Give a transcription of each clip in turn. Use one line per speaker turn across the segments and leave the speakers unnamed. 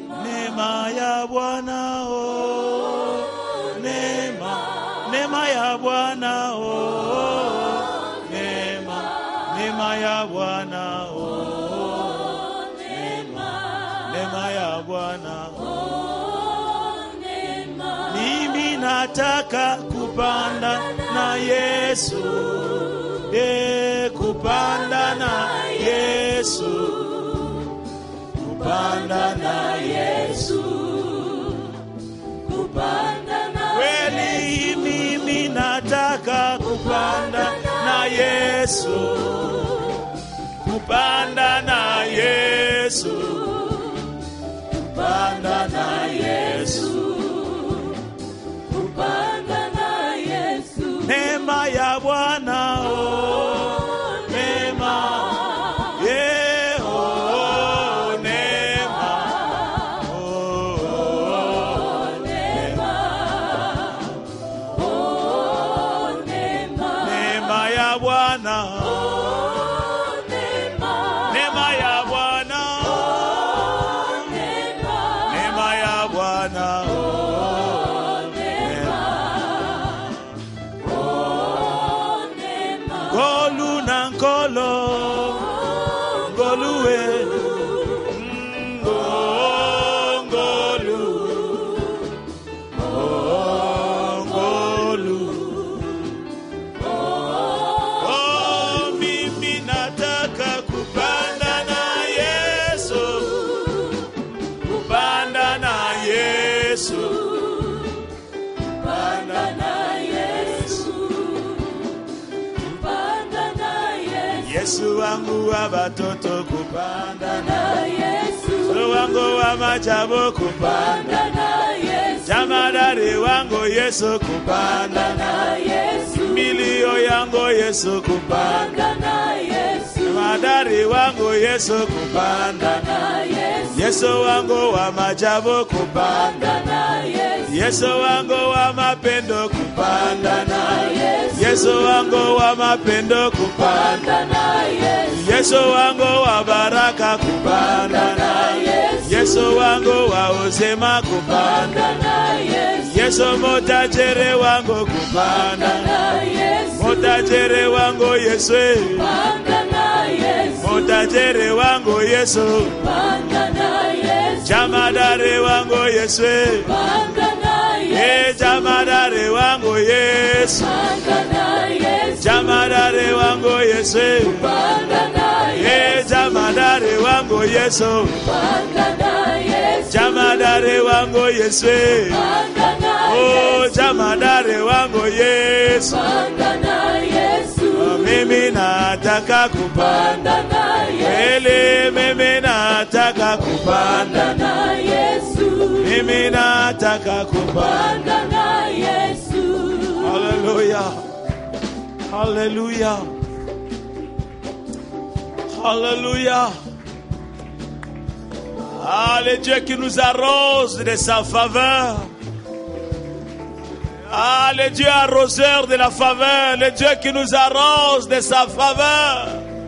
Neema ya Bwana oh, neema ya Bwana oh, neema ya Bwana oh, neema ya Bwana oh, mimi nataka kupanda na Yesu, kupanda na Yesu, kupanda na Yesu, kupanda na kweli mimi nataka kupanda na Yesu, kupanda na Yesu, kupanda na Yesu, kupanda na Yesu. Neema ya Bwana oh, neema Yesu wangu wa batoto kupanda na Yesu, wangu wa majabo kupanda na Yesu, jamadari wangu Yesu kupanda na Yesu, milio yangu Yesu kupanda na Yesu, jamadari wangu Yesu kupanda na Yesu, Yesu wangu wa majabo kupanda na Yesu, Yesu wangu wa mapendo kupanda na Yesu, Yesu wangu wa mapendo kupanda na Yesu, Yesu wangu wa baraka kupanda na Yesu, Yesu wangu wa uzima kupanda na Yesu, Yesu motajere wangu kupanda na Yesu, motajere wangu Yesu kupanda na Yesu, motajere wangu Yesu kupanda na Yesu, jamadare wangu Yesu kupanda na Yesu, jamadare wangu Yesu kupanda na Yesu, jamadare wangu Yesu kupanda na Yesu, jamadare wangu Yesu kupanda na Yesu, jamadare wangu Yesu kupanda na Yesu, oh jamadare wangu Yesu kupanda na Yesu, mimi nataka kupanda na Yesu, mimi nataka kupanda na Yesu, mimi nataka kupanda na Yesu. Hallelujah, hallelujah, hallelujah. Ah, le Dieu qui nous arrose de sa faveur. Ah, le Dieu arroseur de la faveur, le Dieu qui nous arrose de sa faveur.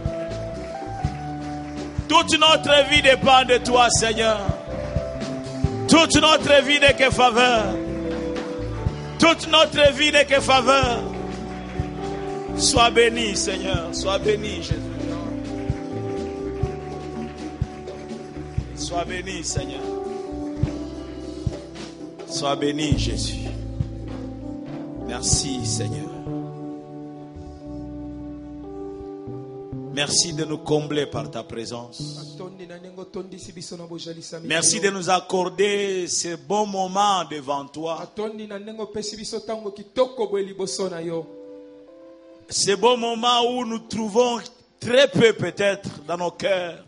Toute notre vie dépend de toi, Seigneur. Toute notre vie n'est que faveur. Toute notre vie n'est que faveur. Sois béni, Seigneur. Sois béni, Jésus. Sois béni, Seigneur. Sois béni, Jésus. Merci, Seigneur. Merci de nous combler par ta présence. Merci de nous accorder ce bon moment devant toi. Ce bon moment où nous trouvons très peu peut-être dans nos cœurs.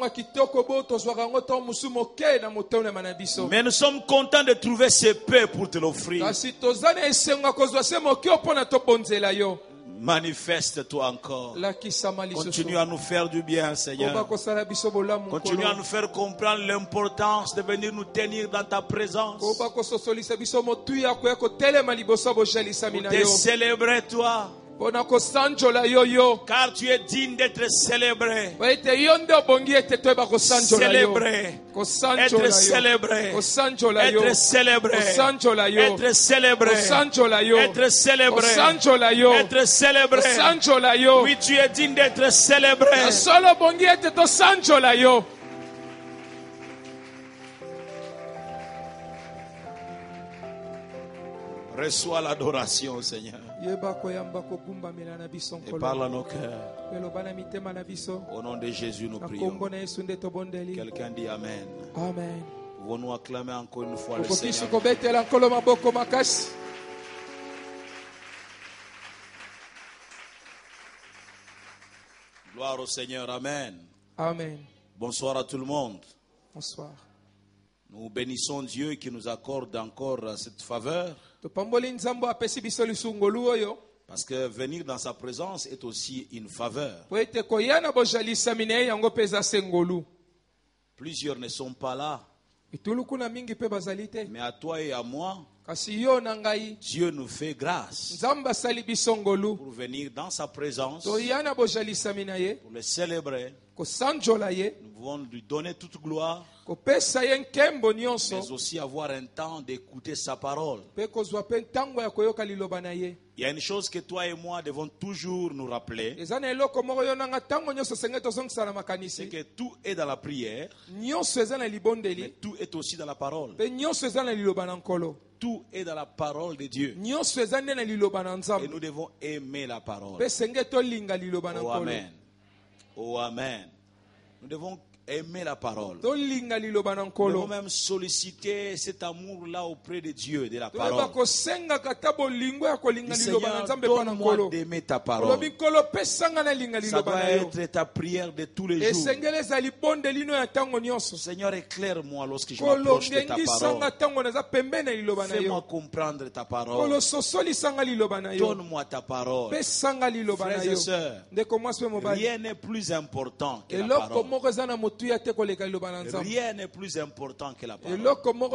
Mais nous sommes contents de trouver ce peu pour te l'offrir. Manifeste-toi encore. Continue à nous faire du bien, Seigneur. Continue à nous faire comprendre l'importance de venir nous tenir dans ta présence. Pour te célébrer toi. Car tu es digne d'être célébré.
Célébré.
Être célébré. Être célébré. Être célébré. Être célébré. Être célébré. Oui, tu es digne d'être célébré. Reçois l'adoration, Seigneur. Et parle à nos cœurs. Au nom de Jésus, nous prions. Quelqu'un dit Amen.
Amen.
Pouvons-nous acclamer encore une fois le Seigneur? Gloire au Seigneur. Amen.
Amen.
Bonsoir à tout le monde.
Bonsoir.
Nous bénissons Dieu qui nous accorde encore cette faveur. Parce que venir dans sa présence est aussi une faveur. Plusieurs ne sont pas là. Mais à toi et à moi, Dieu nous fait grâce pour venir dans sa présence, pour le célébrer. Nous pouvons lui donner toute gloire, mais aussi avoir un temps d'écouter sa parole. Il y a une chose que toi et moi devons toujours nous rappeler, c'est que tout est dans la prière, mais tout est aussi dans la parole. Tout est dans la parole de Dieu. Et nous devons aimer la parole. Oh Amen. Oh Amen. Nous devons aimer la parole. Nous devons même solliciter cet amour-là auprès de Dieu, de la parole. Seigneur, donne-moi d'aimer ta parole. Ça doit être ta prière de tous les jours. Seigneur, éclaire-moi lorsque je m'approche de ta parole. Fais-moi comprendre ta parole. Donne-moi ta parole. Frères et sœurs, rien n'est plus important que la parole. Rien n'est plus important que la parole.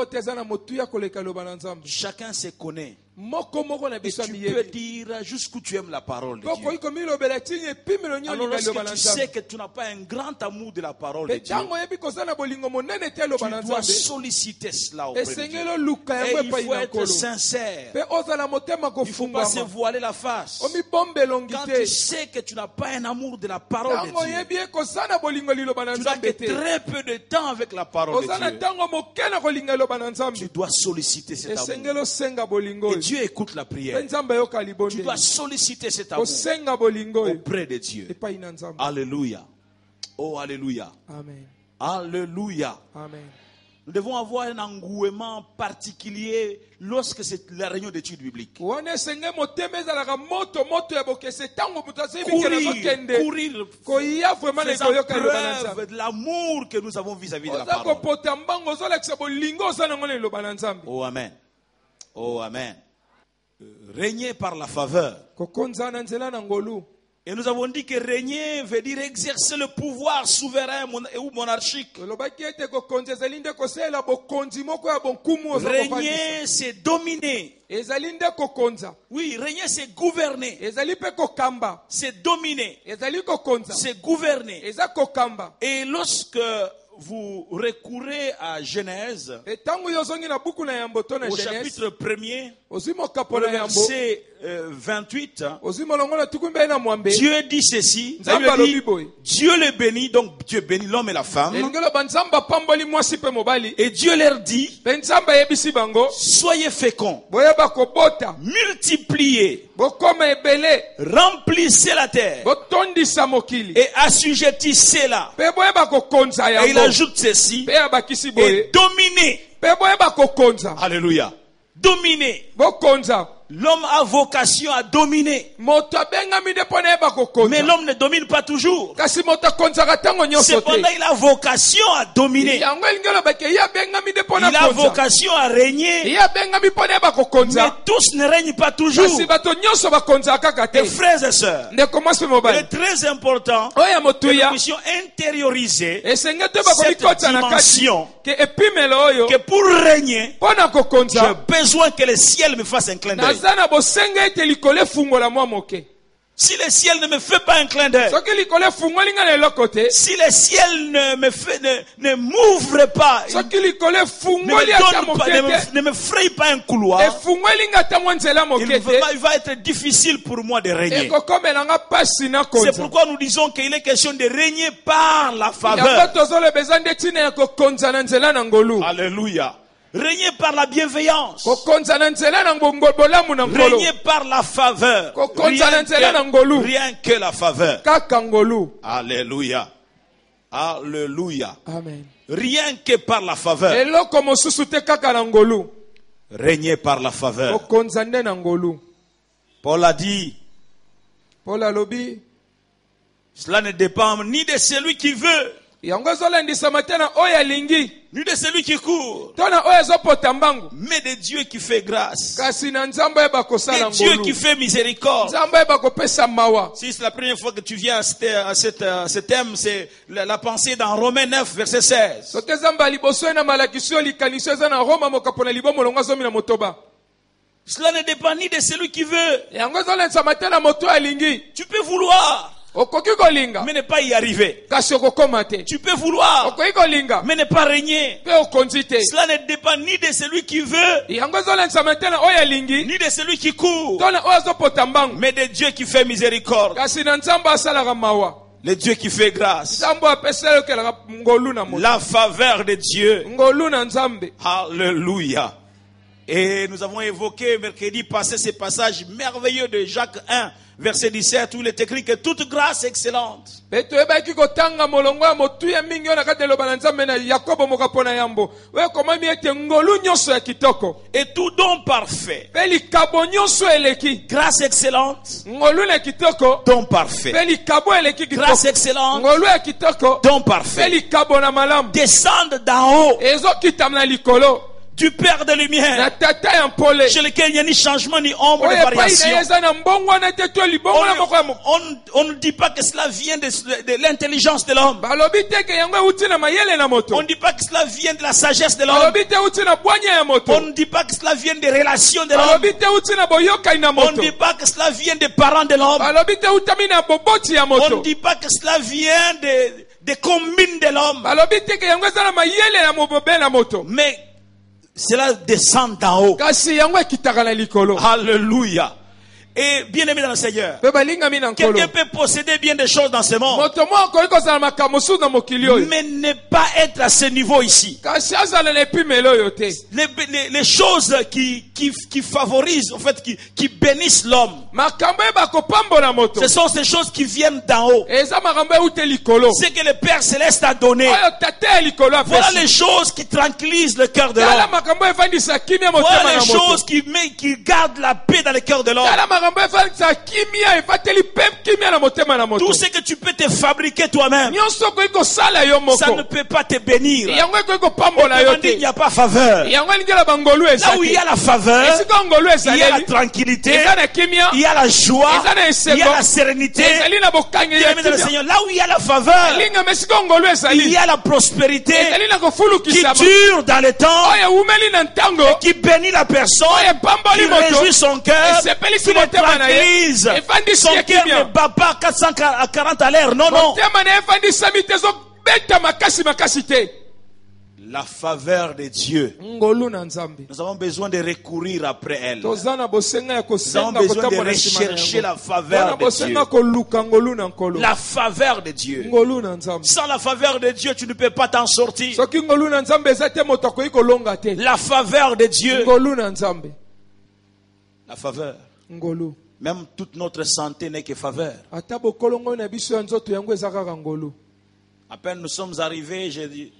Chacun se connaît. Et tu peux dire jusqu'où tu aimes la parole de Dieu. Alors lorsque tu sais que tu n'as pas un grand amour de la parole de Dieu, tu dois solliciter cela auprès de Dieu. Et il faut être sincère. Il ne faut pas se voiler la face. Quand tu sais que tu n'as pas un amour de la parole de Dieu, tu n'as que très peu de temps avec la parole de Dieu, tu dois solliciter cet amour. Et Dieu écoute la prière. Tu dois solliciter cet amour auprès de Dieu. Alléluia. Oh, alléluia.
Amen.
Alléluia.
Amen.
Nous devons avoir un engouement particulier lorsque c'est la réunion d'études bibliques. Courir faisant preuve de l'amour que nous avons vis-à-vis de la parole. Oh, amen. Oh, amen. Régner par la faveur. Et nous avons dit que régner veut dire exercer le pouvoir souverain ou monarchique. Régner, c'est dominer. Oui, régner, c'est gouverner. C'est dominer. C'est gouverner. Et lorsque vous recourez à Genèse, au chapitre 1er, au verset 28, Dieu dit ceci, Dieu les bénit, donc Dieu bénit l'homme et la femme, et Dieu leur dit, soyez féconds, multipliez, remplissez la terre et assujettissez-la. Et il ajoute ceci, et dominez. Alléluia. Dominez. L'homme a vocation à dominer. Mais l'homme ne domine pas toujours. Cependant, il a vocation à dominer. Il a vocation à régner. Mais tous ne règnent pas toujours. Et frères et sœurs, il est très important que nous puissions intérioriser cette dimension que pour régner, j'ai besoin que le ciel me fasse un clin d'œil. Si le ciel ne me fait pas un clin d'œil,
soki likolo efungoli nga na eloko te,
si le ciel ne m'ouvre pas,
soki likolo
ne
efungoli
me,
ata
donne pas,
moke te,
ne me fraye pas un couloir,
efungoli nga ata mwa nzela moke te,
il va être difficile pour moi de régner.
ekokomela nga pasi na
C'est
konza.
pourquoi nous disons qu'il est question de régner par la
Yango
faveur.
tozolobeza nde ntina ya kokonza na nzela na ngolu,
Alléluia. Régner par la bienveillance.
kokonza na nzela na bolamu na ngolu,
Régner par la faveur.
kokonza na nzela na ngolu,
Rien que la faveur.
kaka ngolu.
Alléluia. Alléluia.
Amen.
Rien que par la faveur.
Eloko mosusu te kaka na ngolu,
Régner par la faveur.
kokonza nde na ngolu.
Paul a dit,
Paul alobi,
cela ne dépend ni de celui qui veut,
yango ezolendisama te na oyo alingi
ni de celui qui court,
to na oyo ezopota mbangu,
mais de Dieu qui fait grâce.
kasi na nzambe oyeba kosala
De Dieu
ngolu,
qui fait miséricorde.
nzambe oyeba kopesa mawa.
Si c'est la première fois que tu viens à ce thème, c'est la pensée dans Romains 9, verset 16.
soki nzambe aliboso ye na malakiso oyo likanisi eza na Roma mokapo na libo molongo azomi na motoba,
Cela ne dépend ni de celui qui veut.
yango ezolendisama te na moto oyo alingi.
Tu peux vouloir,
Okoki kolinga
mais ne pas y arriver.
kasi okokoma te,
Tu peux vouloir,
okoki kolinga
mais ne pas régner.
mpe okonzi te.
Cela ne dépend ni de celui qui veut,
Yango ezolendisama te na oyo alingi
ni de celui qui court,
to na oyo azopota mbangu,
mais de Dieu qui fait miséricorde.
kasi na nzambe asalaka mawa,
Le Dieu qui fait grâce.
nzambe apesa yo kelaka ngolu na moto,
La faveur de Dieu.
ngolu na nzambe.
Alléluia. Et nous avons évoqué mercredi passé ce passage merveilleux de Jacques 1, verset 17, où il est écrit que toute grâce excellente
Pe toyebaki kotanga molongo ya motuya mingi oyo na kati eloba na nzambe na Yakobo mokapo na yambo, oyo ekomami ete ngolu nyonso ya kitoko
et tout don parfait.
mpe likabo nyonso eleki,
Grâce excellente,
ngolu na kitoko
don
mpe
parfait.
likabo eleki
Grâce
kitoko,
excellente,
ngolu ya kitoko
don
mpe
parfait.
likabo na malamu
Descendent d'en haut
ezokitama na likolo
du Père de
na
lumière,
tata ya mpole
chez lequel il n'y a ni changement ni ombre
oyo
de
epai na ye
variation.
eza na mbongwana te to libongo na moko ya moko.
On ne dit pas que cela vient de l'intelligence de l'homme.
Balobi te ke yango euti na mayele na moto,
On ne dit pas que cela vient de la sagesse de l'homme.
balobi te euti na bwanya ya moto,
On ne dit pas que cela vient des relations de l'homme.
balobi te euti na boyokani na
On
moto,
ne dit pas que cela vient des parents de l'homme.
balobi te eutami na boboti ya
On
moto,
ne dit pas que cela vient des combines de l'homme.
balobi te ke yango eza na mayele na mobobe na moto,
Mais cela descend d'en haut.
kasi yango ekitaka na likolo.
Alléluia. Et bien aimé dans le Seigneur,
Mpe balingami na nkolo,
quelqu'un peut posséder bien des choses dans ce monde,
moto moko akoki kozala makambo mosusu na mokili oyo,
mais ne pas être à ce niveau ici.
kasi azala na epimelo oyo te.
Les choses qui favorisent, en fait, qui bénissent l'homme,
Makambo eba kopambola moto
ce sont ces choses qui viennent d'en haut.
eza makambo euti likolo,
Ce que le Père Céleste a donné.
oyo tata ya likolo
Voilà
apesi.
les choses qui tranquillisent le cœur de
Tala
l'homme.
makambo evandisa kimia motema
Voilà
na
les
moto.
choses qui gardent la paix dans le cœur de l'homme.
Tala makambo evandisa kimia evateli pe kimia na motema na moto.
Tout ce que tu peux te fabriquer toi-même,
Nyonso okoki kosala yo
ça ne
moko,
peut pas te bénir.
yango ekoki kopambola yo
Autrement dit, il
te.
n'y a pas faveur.
Yango elingela bangolu
Là
eza
où il y
te.
a la faveur,
Esika ngolu
il y a la
ezaleli,
tranquillité,
eza na kimia,
il y a la joie,
eza na
il y
esengo,
a la sérénité.
ezali na bokangi ya
Bien-aimé dans le
kimia.
Seigneur, là où il y a la faveur,
Lingama esika ngolu
il
ezali,
y a la prospérité
ezali na
qui
kofulukisama
dure dans le temps,
oyo ewumeli na ntango,
qui bénit la personne,
oyo epamboli
qui
moto,
réjouit son cœur,
esepelisi
qui le
motema na ye,
tranquillise.
efandisi
Son
ye
cœur
kimia.
ne bat pas 440 à l'heure. Non, non.
motema na ye efandisami te ezobeta makasi makasi te.
La faveur de Dieu.
Ngolu na nzambe,
Nous avons besoin de recourir après elle. Nous
toza na bosenga ya
avons
kosenga
besoin de
kotambola nsima na
rechercher la
yango,
faveur
tona
de Dieu.
bosenga koluka ngolu na nkolo,
La faveur de Dieu.
ngolu na nzambe.
Sans la faveur de Dieu, tu ne peux pas t'en sortir.
Soki ngolu na nzambe eza te moto akoki kolonga te.
La faveur de Dieu.
Ngolu na nzambe,
La faveur.
ngolu.
Même toute notre santé n'est que faveur.
Ata bokolongo na biso ya nzoto yango eza kaka ngolu.
À peine nous sommes arrivés, j'ai dit,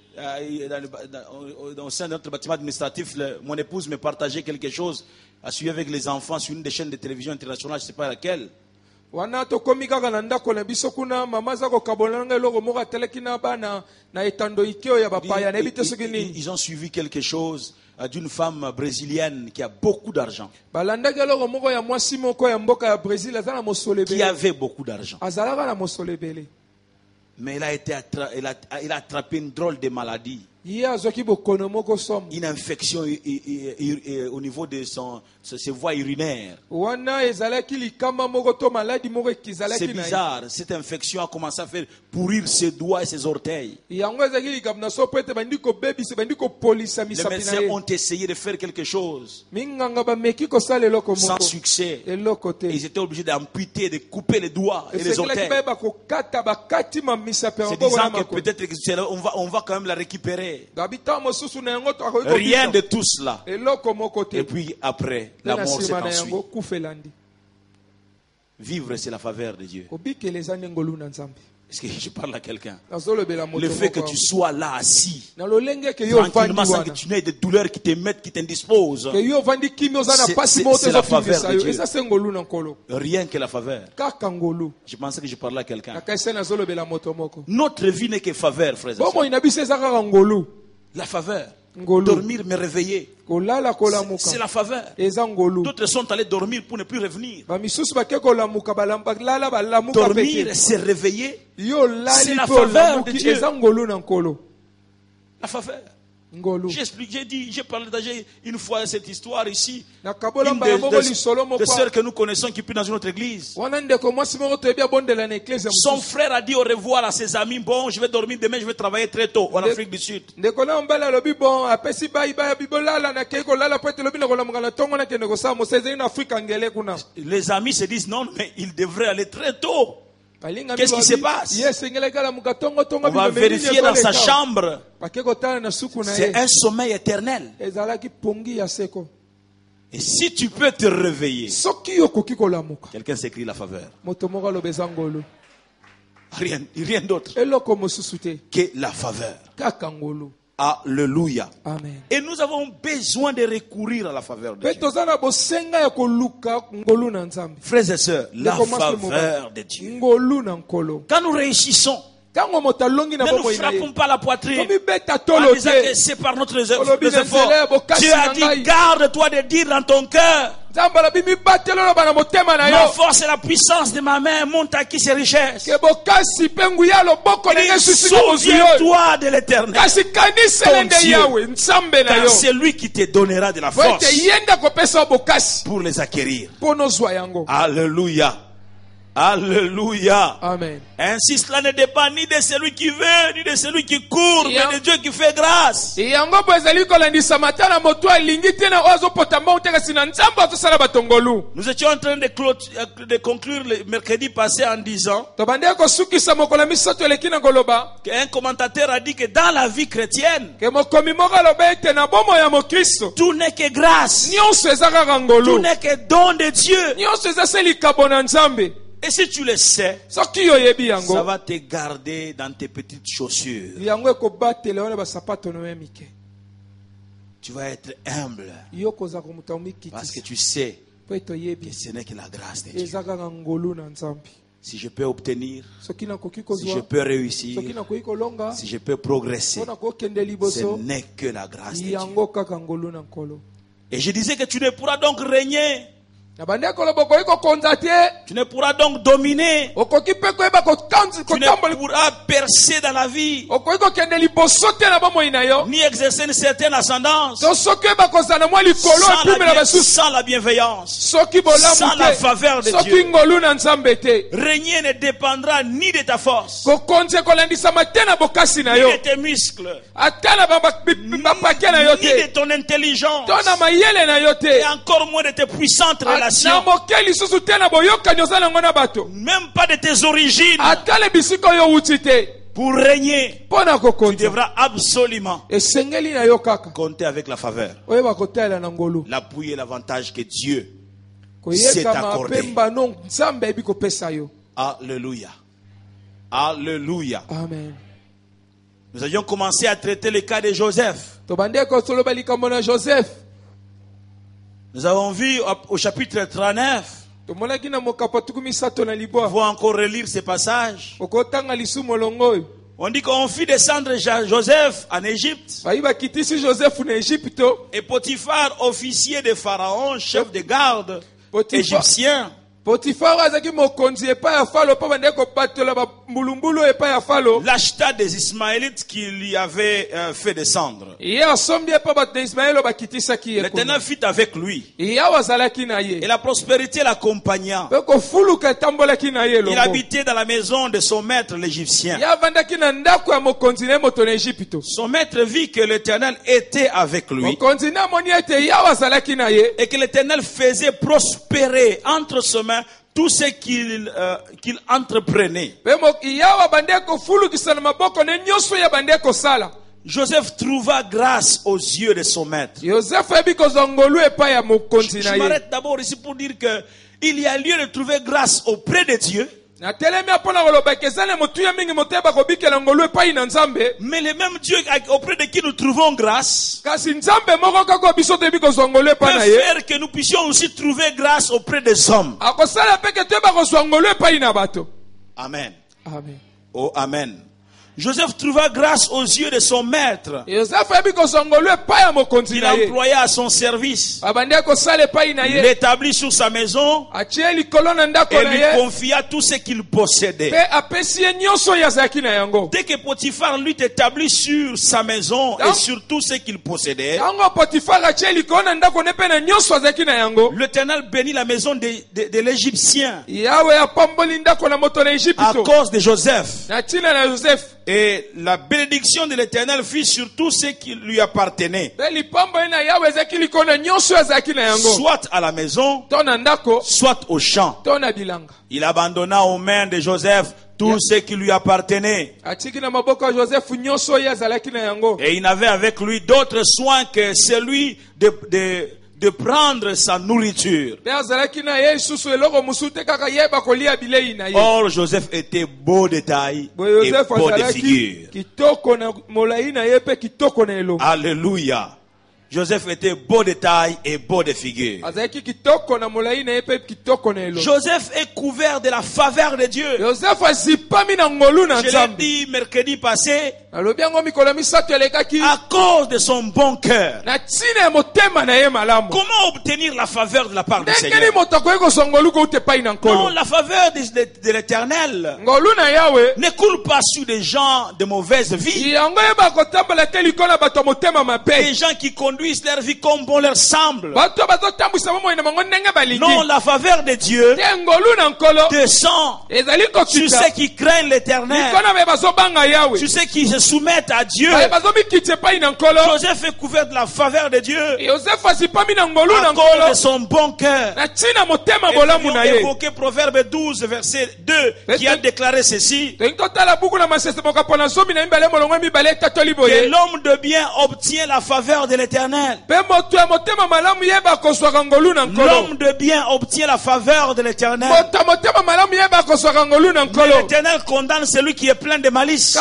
au sein de notre bâtiment administratif, mon épouse me partageait quelque chose à suivre avec les enfants sur une des chaînes de télévision internationale, je ne sais pas laquelle.
Wana tokomi kaka na ndako na biso kuna mama za kokabola nga eloko moko ateleki na bana na etando ikeo ya bapaya na yebi te soki nini.
Ils ont suivi quelque chose d'une femme brésilienne qui a beaucoup d'argent.
Balandaki eloko moko ya mwasi moko ya mboka ya Brésil aza na mosolo
Qui
ebele.
avait beaucoup d'argent.
Azalaka na mosolo ebele.
Mais il a attrapé une drôle de maladie.
Ye azwaki bokono moko somo.
Une infection au niveau de ses voies urinaires.
Wana ezalaki likama moko to maladi moko
C'est
ekizalaki na ye.
bizarre. Cette infection a commencé à faire pourrir ses doigts et ses orteils.
Yango ezalaki likambo na so po ete bandi kobebisa bandi kopolisa
Les
misapi na
médecins
ye.
ont essayé de faire quelque chose
Minganga bameki kosala eloko
sans
moko.
succès.
Eloko te.
Et ils étaient obligés d'amputer, de couper les doigts et les
Esekelaki
orteils.
bayeba kokata bakati ma misapi
Se
yango
disant
wana
que
makolo.
peut-être on va quand même la récupérer.
Gabita mosusu na yango to akoki
Rien
kobika.
de tout cela.
Eloko moko te.
Et puis après, la
Na
mort s'est
nsima na
ensuite.
yango kufelandi.
Vivre, c'est la faveur de Dieu.
Kobikela eza nde ngolu na Nzambe.
Est-ce que je parle à quelqu'un?
Nazolobela moto
Le fait que
moko
tu
awa.
sois là assis,
Na lolenge ke yo vandi
tranquillement, sans que
wana.
tu n'aies de douleurs qui te mettent, qui t'indisposent.
Ke yo vandi kimi oza na
C'est-
pasi
c'est-
moko
c'est la
tozokingisa
faveur de
yo.
Dieu.
Eza se ngolu na nkolo.
Rien que la faveur.
Kaka ngolu.
Je pensais que je parlais à quelqu'un.
Kaka ese nazolobela moto moko.
Notre vie n'est que faveur, frères et sœurs.
Bomoi na biso eza kaka ngolu.
La faveur.
Ngolu.
Dormir, me réveiller.
Kolala
C'est
kolamuka.
la faveur.
Eza ngolu.
D'autres sont allés dormir pour ne plus revenir.
Bamisusu bake kolamuka balala balamuka
Dormir,
pete.
se réveiller.
Yo
C'est
lali
la
pe
faveur de
olamuki
Dieu.
eza ngolu na nkolo.
La faveur.
Ngolu.
J'ai partagé une fois cette histoire ici.
Na kabola
Une
mbala moko lisolo
des
moko.
sœurs que nous connaissons qui prie dans une autre église.
Wana ndeko mwasi moko toyebi abondela na eklese ya
Son
mosusu.
frère a dit au revoir à ses amis. Bon, je vais dormir demain, je vais travailler très tôt en Afrique du Sud.
Ndeko na mbala alobi bon apesi bai bibolala na kei kolala po ete lobi na kolamuka na ntongo nakende kosala mosa ezali na afrika ngele kuna.
Les amis se disent non, mais il devrait aller très tôt.
Balinga
Qu'est-ce qui
mi
se
babi,
passe?
yes engele kala muka tongo tongo
On va
bimemeli
vérifier dans sa
nyekole
chambre.
Bake kotala na suku na
C'est
ye.
un sommeil éternel.
Ezalaki pongi ya seko.
Et si tu peux te réveiller,
Soki yokoki kolamuka.
quelqu'un s'écrit la faveur.
Moto moko aloba eza ngolu.
Rien d'autre
Eloko mosusu te.
que la faveur.
Kaka ngolu.
Alléluia.
Amen.
Et nous avons besoin de recourir à la faveur de
Pe
Dieu.
toza na bosenga ya koluka ngolu na Nzambe.
Frères et sœurs, la
Ndeko mwasi
faveur
mobali.
de Dieu.
Ngolu na nkolo.
Quand nous réussissons,
Tango moto alongi na
ne nous
bomoi na ye.
frappons pas la poitrine
Tomi beta
en
tolo
disant que
te.
c'est par notre
Olobi na
efforts.
nzela ya bokasi
Dieu a
na
dit,
ngai.
garde-toi de dire dans ton cœur,
Nzambe alobi mibatela loba na motema na
ma
yo.
force et la puissance de ma main montent à qui ses richesses.
Ke bokasi pe nguya loboko na
Il dit,
Yesu sika bozwi yo.
souviens-toi de l'éternel,
Kasi kanisele
Ton
nde
Dieu.
Yawe Nzambe na
car
yo.
c'est lui qui te donnera de la
Po ete
force
yenda kopesa bokasi
pour les acquérir.
mpo nozwa yango.
Alléluia. Alléluia.
Amen.
Ainsi, cela ne dépend ni de celui qui veut, ni de celui qui court,
Yeah.
mais de Dieu qui fait grâce.
Yango po ezali kolandisa mata na moto alingi te na oyo azopota mbongo te kasi na Nzambe azosala batongolu.
Nous étions en train de conclure le mercredi passé en disant
Tobandeki kosukisa mokolo misato eleki na koloba
qu'un commentateur a dit que dans la vie chrétienne,
ke mokomi moko aloba ete na bomoi ya mokristo
tout n'est que grâce.
nyonso eza kaka
Tout
ngolu,
n'est que don de Dieu.
nyonso eza se likabo na Nzambe.
Et si tu le sais,
Soki yo oyebi
ça
yango,
va te garder dans tes petites chaussures.
yango ekobatela wana basapato no ya mike.
Tu vas être humble
Yo kozala komuta
parce que
omikitisa
tu sais
po ete
que
oyebi
ce n'est que la grâce de Dieu.
eza kaka ngolu na Nzambe.
Si je peux obtenir,
Soki nakoki
si je
kozwa,
peux réussir,
soki nakoki kolonga,
si je peux progresser,
mpo nakokende
ce
liboso,
n'est que la grâce de Dieu.
yango kaka ngolu na nkolo.
Et je disais que tu ne pourras donc régner,
Na bande koloba okoki kokonza te,
tu ne pourras donc dominer,
okoki mpe koyeba
tu ne
kotambola,
pourras percer dans la vie,
okoki kokende liboso te na bomoi na yo.
ni exercer une certaine ascendance
To soki oyeba kozala na mwa likolo epimela basusu,
sans la bienveillance.
soki bolamu
Sans la faveur de
te, soki
Dieu.
ngolu na Nzambe te,
Régner ne dépendra ni de ta force,
kokonza ekolandisama te na bokasi na
ni
yo,
de tes muscles,
ata na bapake na yo
ni de
te,
ton intelligence,
to na mayele na yo
et
te,
encore moins de tes puissantes
na
relations,
moke lisusu te na boyokani oza nango na bato,
même pas de tes origines.
ata le bisika oyo owuti te.
Pour régner,
Mpo na
tu
kokonza
devras absolument
esengeli na yo kaka
compter avec la faveur,
oyeba kotalela na ngolu,
l'appui et l'avantage que Dieu s'est
koyekama
accordé.
mpe mbano Nzambe ayebi kopesa yo.
Alléluia. Alléluia.
Amen.
Nous avions commencé à traiter le cas de Joseph.
Tobandeki kosoloba likambo na Joseph.
Nous avons vu au chapitre 39.
Tomonaki na mokapo tuku misato na
Il
libwa.
faut encore relire ces passages.
Okotanga lisumu longo oyo.
On dit qu'on fit descendre Joseph en Égypte.
Bayi bakitisi Joseph na Egypto.
Et Potiphar, officier de Pharaon, chef de garde
Potiphar.
égyptien,
Potifar azaki mokonzi epai ya Falo pa bande ko batola ba mbulumbulu epai ya Falo.
L'acheta des Ismaélites qui lui avait fait descendre.
Ye asombi epai bato na Ismaelo bakitisaki ye.
L'Éternel fut avec lui.
Ye wazalaki na ye.
Et la prospérité l'accompagna.
Pe ko fuluka tambolaki na ye longo.
Il habitait dans la maison de son maître l'Égyptien.
Ya vandaki na ndako ya mokonzi na moto na Égypte.
Son maître vit que l'Éternel était avec lui.
Mokonzi na moni ete ya wazalaki na ye.
Et que l'Éternel faisait prospérer entre ses mains tout ce qu'il entreprenait. Joseph trouva grâce aux yeux de son maître. Je m'arrête d'abord ici pour dire que il y a lieu de trouver grâce auprès de Dieu. Mais le même Dieu auprès de qui nous trouvons grâce peut faire que nous puissions aussi trouver grâce auprès des hommes. Amen.
Amen.
Oh, amen. Joseph trouva grâce aux yeux de son maître. Il employa à son service. Il l'établit sur sa maison et lui confia tout ce qu'il possédait. Dès que Potiphar lui établit sur sa maison et sur tout ce qu'il possédait, l'Éternel bénit la maison de l'Égyptien à cause de Joseph. Et la bénédiction de l'Éternel fut sur tout ce qui lui appartenait, soit à la maison, soit au champ. Il abandonna aux mains de Joseph tout ce qui lui appartenait. Et il n'avait avec lui d'autres soins que celui de prendre sa nourriture. Or, Joseph était beau de taille et beau de figure. Alléluia. Joseph était beau de taille et beau de figure. Joseph est couvert de la faveur de Dieu. Je l'ai dit mercredi passé, à cause de son bon cœur. Comment obtenir la faveur de la part du Seigneur? Non, la faveur de l'Éternel ne coule pas sur des gens de mauvaise vie. Des gens qui conduisent leur vie comme bon leur semble. Non, la faveur de Dieu descend sur ceux qui craignent l'Éternel, sur ceux qui se soumettent à Dieu. Joseph est couvert de la faveur de Dieu à cause de son bon cœur. Et nous avons évoqué Proverbe 12 verset 2 qui a déclaré ceci: que l'homme de bien obtient la faveur de l'Éternel. L'homme de bien obtient la faveur de l'Éternel. Mais l'Éternel condamne celui qui est plein de malice.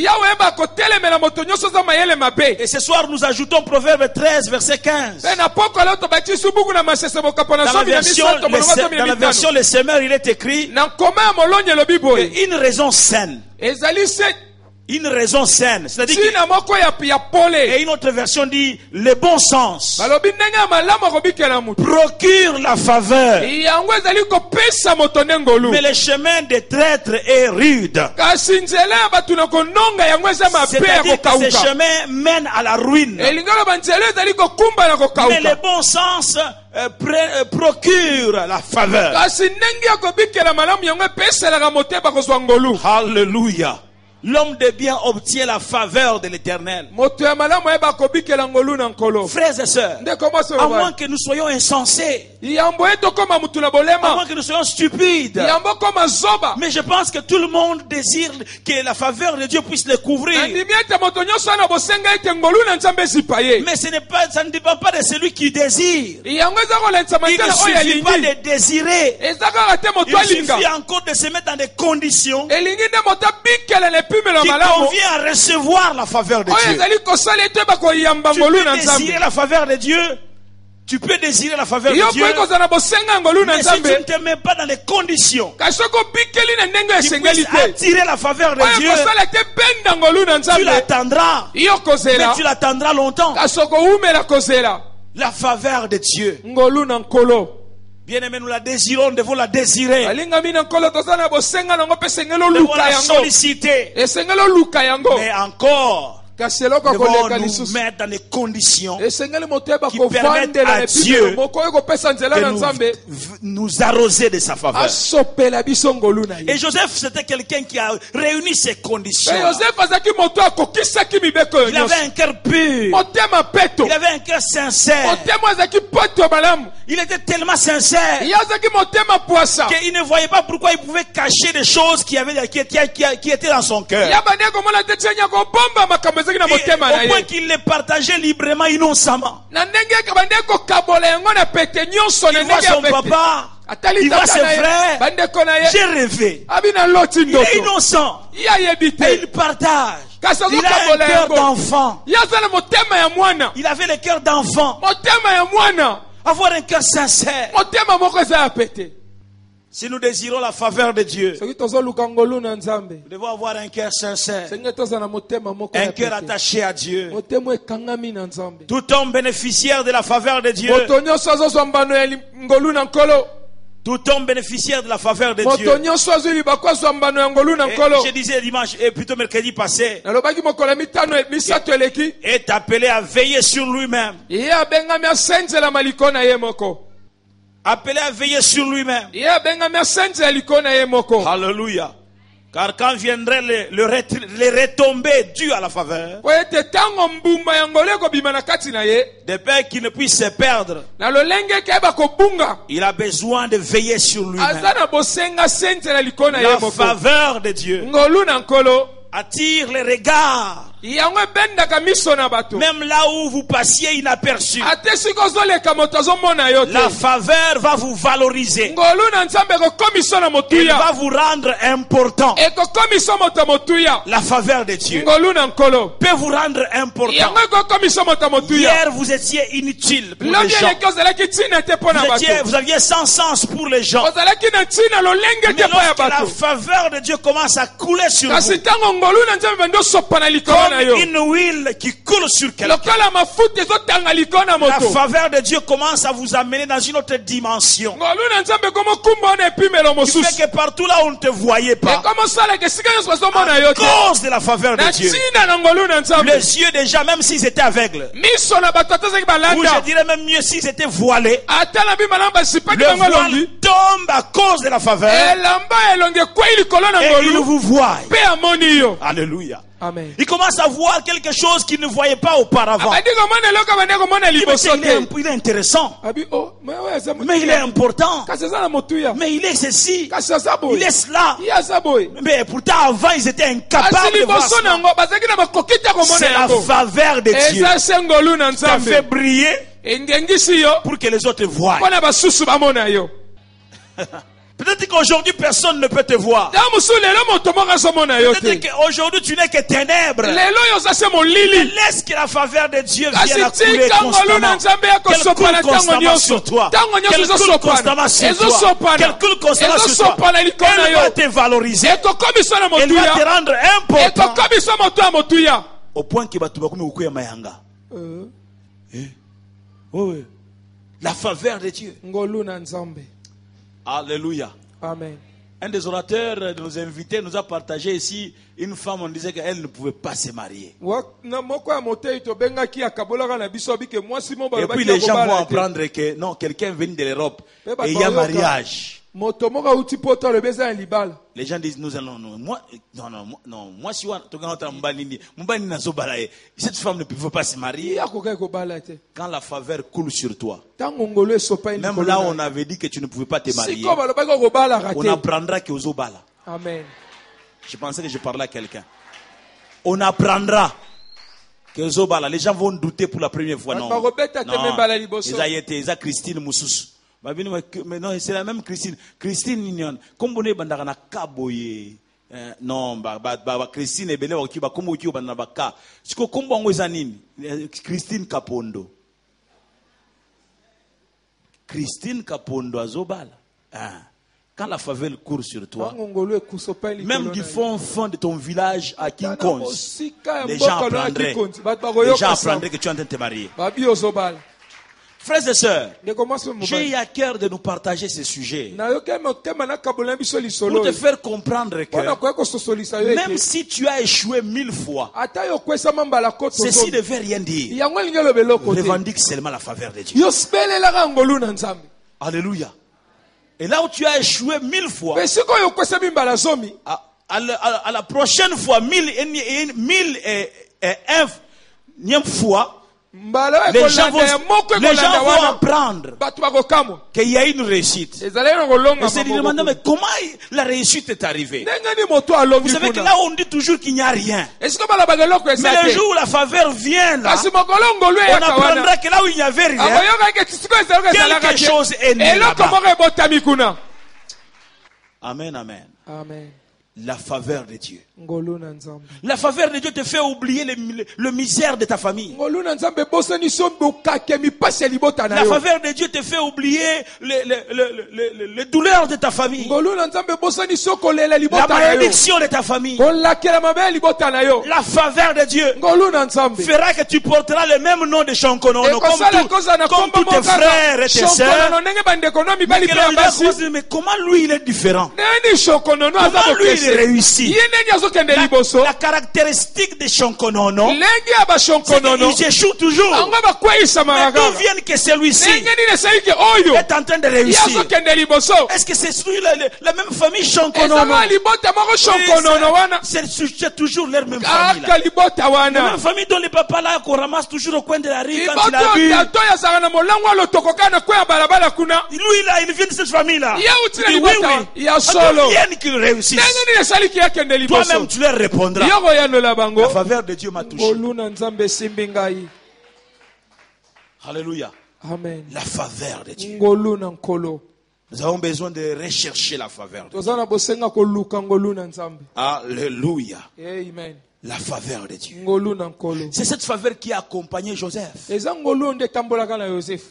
Et ce soir nous ajoutons Proverbe 13 verset 15. Dans la version Le Semeur, il est écrit une raison saine. Une raison saine, c'est-à-dire et une autre version dit le bon sens procure la faveur, mais le chemin des traîtres est rude. C'est-à-dire que ce chemin mène à la ruine, mais le bon sens procure la faveur. Alléluia. L'homme de bien obtient la faveur de l'Éternel. Frères et sœurs, à moins que nous soyons insensés, à moins que nous soyons stupides, mais je pense que tout le monde désire que la faveur de Dieu puisse le couvrir. Mais ça ne dépend pas de celui qui désire. Il ne suffit pas de désirer. Il suffit encore de se mettre dans des conditions qui convient à recevoir la faveur de Dieu. Tu peux désirer la faveur de Dieu. Tu peux désirer la faveur de Dieu. Mais si tu ne te mets pas dans les conditions qui puissent attirer la faveur de Dieu, tu l'attendras. Mais tu l'attendras longtemps. La faveur de Dieu. Bien-aimés, nous la désirons, nous devons la désirer.
Alingami na nkolo tozana bosenga nango pe sengelo
Nous devons
luka
la
yango.
solliciter.
Esengelo luka yango.
Mais encore,
Kasi eloko
nous devons
koleka
nous
lisusu.
mettre dans des conditions
Esengeli moteba
qui permettent à
kovandela
Dieu
epimelo moko ekopesa nzela na Nzambe.
de nous arroser de sa faveur.
Asopela biso ngolu na
Et
ye.
Joseph, c'était quelqu'un qui a réuni ces conditions.
Pe Joseph azaki moto akokisaki mibeko
Il
nyonso.
avait un cœur pur.
Motema peto.
Il avait un cœur sincère.
Motema azaki poto malamu.
Il était tellement sincère
Ye azaki motema poasa.
qu'il ne voyait pas pourquoi il pouvait cacher des choses qui étaient dans son cœur.
Ya bande komona te tsenya ko bomba makambo ezaki na
Et
motema na
au point
ye.
qu'il les partageait librement, innocemment.
Na ndenge ka bande ko kabola yango na pete nyonso na
Il voit
ndenge ya
son
pete.
papa.
Atali
Il voit
tata
ses
na ye.
frères.
Bande ko na ye.
J'ai rêvé.
Abina loti
Il est
ndoto.
innocent.
Ya
Et
yebite.
il partage.
Kasi
Il a un
azokabola
cœur
yango.
d'enfant.
Ya zana motema ya mwana.
Il avait le cœur d'enfant.
Motema ya mwana.
Avoir un cœur sincère.
Motema moko eza ya pete.
Si nous désirons la faveur de Dieu,
Soki tozoluka ngolu na Nzambe.
nous devons avoir un cœur sincère.
Senge toza na motema moko
Un
ya
cœur
pete.
attaché à Dieu.
Motema ekangami na Nzambe.
Tout homme bénéficiaire de la faveur de Dieu.
Moto nyonso azozwa mbano ya ngolu na nkolo.
Tout homme bénéficiaire de la faveur de
Moto
Dieu.
nyonso azwi libako azwa mbano ya ngolu na
Et
nkolo.
je disais dimanche, et plutôt mercredi passé,
Nalobaki mokolo mitano misato eleki.
est appelé à veiller sur lui-même.
Ye abengami asenzela maliko na ye moko.
Appelé à veiller sur lui-même.
Ye abengami asenzela liko na ye moko.
Alléluia. Car quand viendraient les retombées dues à la faveur,
Po ete tango mbuma ya ngolu ekobima na kati na ye.
de peur qu'il ne puisse se perdre,
Na lolenge keba kobunga.
il a besoin de veiller sur lui-même.
Aza na bosenga asenzela liko na ye
La
moko.
faveur de Dieu
Ngolu na nkolo.
attire les regards.
Yango ebendaka miso na bato.
Même là où vous passiez inaperçu,
Ate siko ozoleka moto azomona yo te.
la faveur va vous valoriser.
Ngolu na Nzambe ekokomisa na
Il
motuya.
va vous rendre important.
Ekokomisa moto motuya.
La faveur de Dieu
Ngolu na nkolo.
peut vous rendre important.
Yango ekokomisa moto motuya.
Hier, vous étiez inutile pour les
Lobi
gens.
eleki ozalaki ntina te mpo na bato.
Vous aviez sans sens pour les gens.
Ozalaki na ntina lolenge
Mais
te mpo ya
lorsque la
bato.
faveur de Dieu commence à couler sur vous,
Kasi ntango ngolu na Nzambe bando osopa na likolo na yo.
comme une huile qui coule sur quelqu'un,
Lokola mafuta ezotanga likolo na
la
moto.
faveur de Dieu commence à vous amener dans une autre dimension.
Ngolu na Nzambe komokumba na epimelo
Qui
mosusu.
fait que partout là où on ne te voyait pas,
Ekomosalaka esika nyonso bazomona yo
à
te.
cause de la faveur de
Na
Dieu,
ntina na ngolu na Nzambe.
les yeux déjà, même s'ils étaient aveugles,
Miso na bato atazaki
ou je
balanda.
dirais même mieux s'ils étaient voilés,
Ata na bima lamba sipaki
le
bango
voile
elongi.
tombe à cause de la faveur
Elamba elongi ekwei likolo na
et il
ngolu.
vous voit.
Pe amoni yo.
Alléluia.
Amen.
Il commence à voir quelque chose qu'il ne voyait pas auparavant.
Abadi komona eloko bande komona
Il dit, mais
liboso te.
il est intéressant,
Abi oh, mais ouais, ça
mais il est important,
kasi eza na motuya.
mais il est ceci,
Kasi aza boye.
il est cela.
Ye aza boye.
Mais pourtant avant ils étaient
Kasi
incapables de voir
liboso
cela.
nango bazaki na makoki te komona
C'est la
yango.
faveur de Dieu
Eza se ngolu na
qui a fait
Nzambe.
briller
Engengisi yo.
pour que les autres voient.
Mpona basusu bamona yo.
Peut-être qu'aujourd'hui personne ne peut te voir.
Ntango mosusu lelo moto moko azomona yo te.
Peut-être qu'aujourd'hui tu n'es que ténèbres.
Lelo yo oza se
Mais
molili.
laisse que la faveur de Dieu
Kasi
vienne à couler
tika ngolu na
constamment.
Nzambe ya
Qu'elle
kosopana
coule
ntango
constamment
nyonso.
sur toi.
Ntango nyonso
Qu'elle coule
ezosopana.
constamment sur toi.
Ezosopana.
Qu'elle coule constamment sur
Ezosopana
toi.
likolo na
Elle
yo.
va te valoriser.
Ekokomisa na
Elle va te
motuya.
rendre important.
Ekokomisa moto ya motuya.
Au point que bato bakomi kokuya mayanga. Oui. La faveur de Dieu.
Ngolu na Nzambe.
Alléluia.
Amen.
Un des orateurs de nos invités nous a partagé ici une femme, on disait qu'elle ne pouvait pas se marier.
Na moko ya motei to bengaki akabolaka na biso bike mwasi mo
Et puis les gens vont apprendre que non, quelqu'un venu de l'Europe et il y a mariage.
Moto moko uti poto le beza ya libala.
Les gens disent nous allons moi si cette femme ne pouvait pas se marier.
Ya kokai ko bala te.
Quand la faveur coule sur toi,
Tango ngolo esopa
même là on avait dit que tu ne pouvais pas te marier,
Siko balobaki ko bala
on
raté.
apprendra que aux bala.
Amen.
Je pensais que je parlais à quelqu'un. On apprendra que Zobala, les gens vont douter pour la première fois. Non, ils ont Christine Moussous. Mais non, c'est la même Christine. Christine Nignon. Comme on est bandana kaboye. Non, Christine est belle au Cuba. Comme au Cuba na baka. Ce que comme on est Christine Kapondo. Christine Kapondo à Zobala. Quand la faveur court sur toi, même du fond de ton village à Kinkonz, les gens apprendraient que tu es en train de te marier. Frères et sœurs,
ndeko mwasi mpe
j'ai
mobali
eu à cœur de nous partager ce sujet
nayoki motema nakabola biso
pour
lisolo
te faire comprendre
mpona
que
koya kososolisa yo
même
ete
si tu as échoué 1000 fois,
ata yo kwesama mbala koto
ceci ne veut rien dire.
yango elingi eloba eloko te
Revendique seulement la faveur de Dieu.
yo sibelelaka ngolu na nzambe
Alléluia. Et là où tu as échoué 1000 fois,
mpe sikoyo oyo okwesami mbala zomi
à la prochaine fois, 1001e fois,
mbala
les gens
ekolanda ya moko ekolanda
vont
wana
apprendre
bato bakokamwa
qu'il y a une réussite.
ezalaki na kolonga
Et se demandent, mais comment la réussite est arrivée?
ndenge ni moto
Vous
alongi
savez que
kuna
là, on dit toujours qu'il n'y a rien.
esika balobaka eloko
Mais
eza
le
te
jour où la faveur vient là,
kasi mokolo ngolu
on
eyaka wana
apprendra que là où il n'y avait rien,
akoyokaki sikoyo ezaloko ezalaka
quelque chose est né
eloko
là-bas.
moko ebotami kuna
Amen, amen.
amen
La faveur de Dieu.
ngolu na nzambe
La faveur de Dieu te fait oublier le misère de ta famille.
ngolu na nzambe ebosani so bokake mipasi ya libota na
La
yo
faveur de Dieu te fait oublier les douleurs de ta famille.
ngolu na nzambe ebosani so kolela
La
libota na yo
malédiction de ta famille.
kolakela mabe ya libota na yo
La faveur de Dieu
ngolu na nzambe
fera que tu porteras le même nom de Shonkonono
ekosala koza na
comme
kombo
tous tes frères et tes sœurs.
shokonono ndenge bandeko no mibali
Mais
mpe ya basi
mais comment lui il est différent?
neni shokonono aza
Comment lui il
bokese
réussit?
ye ndenge azokende liboso
La caractéristique de Shonkonono,
ndenge ya bashonkonono
ils échouent toujours.
ango bakweyisamaka
Mais d'où
kaka
viennent que celui-ci
ndenge nini esaliki oyo
est en train de
ye
réussir?
azokende liboso
Est-ce que c'est sur la même famille
ezaka
Shonkonono?
libota moko shonkonono wana
C'est toujours leur même famille.
aka libota
La
wana
même famille dont les papas là qu'on ramasse toujours au coin de la rue quand il a
liboto
bu.
tato yazaka na molango ya lotoko kaka na kweya balabala kuna
Lui là, il vient de cette famille là.
ye uti na
Oui,
libota
oui.
ya
D'où
solo
viennent qu'ils réussissent?
ndenge nini esaliki yakende liboso
Toi-même tu leur répondras.
yo koyanola bango
La faveur de Dieu m'a touché.
ngolu na nzambe esimbi ngai
Alléluia.
amen
La faveur de Dieu.
ngolu na nkolo
Nous avons besoin de rechercher la faveur de Dieu.
toza na bosenga koluka ngolu na nzambe
Alléluia.
amen
La faveur de Dieu.
ngolu na nkolo
C'est cette faveur qui a accompagné Joseph.
eza ngolu oyo nde etambolaka na yosefu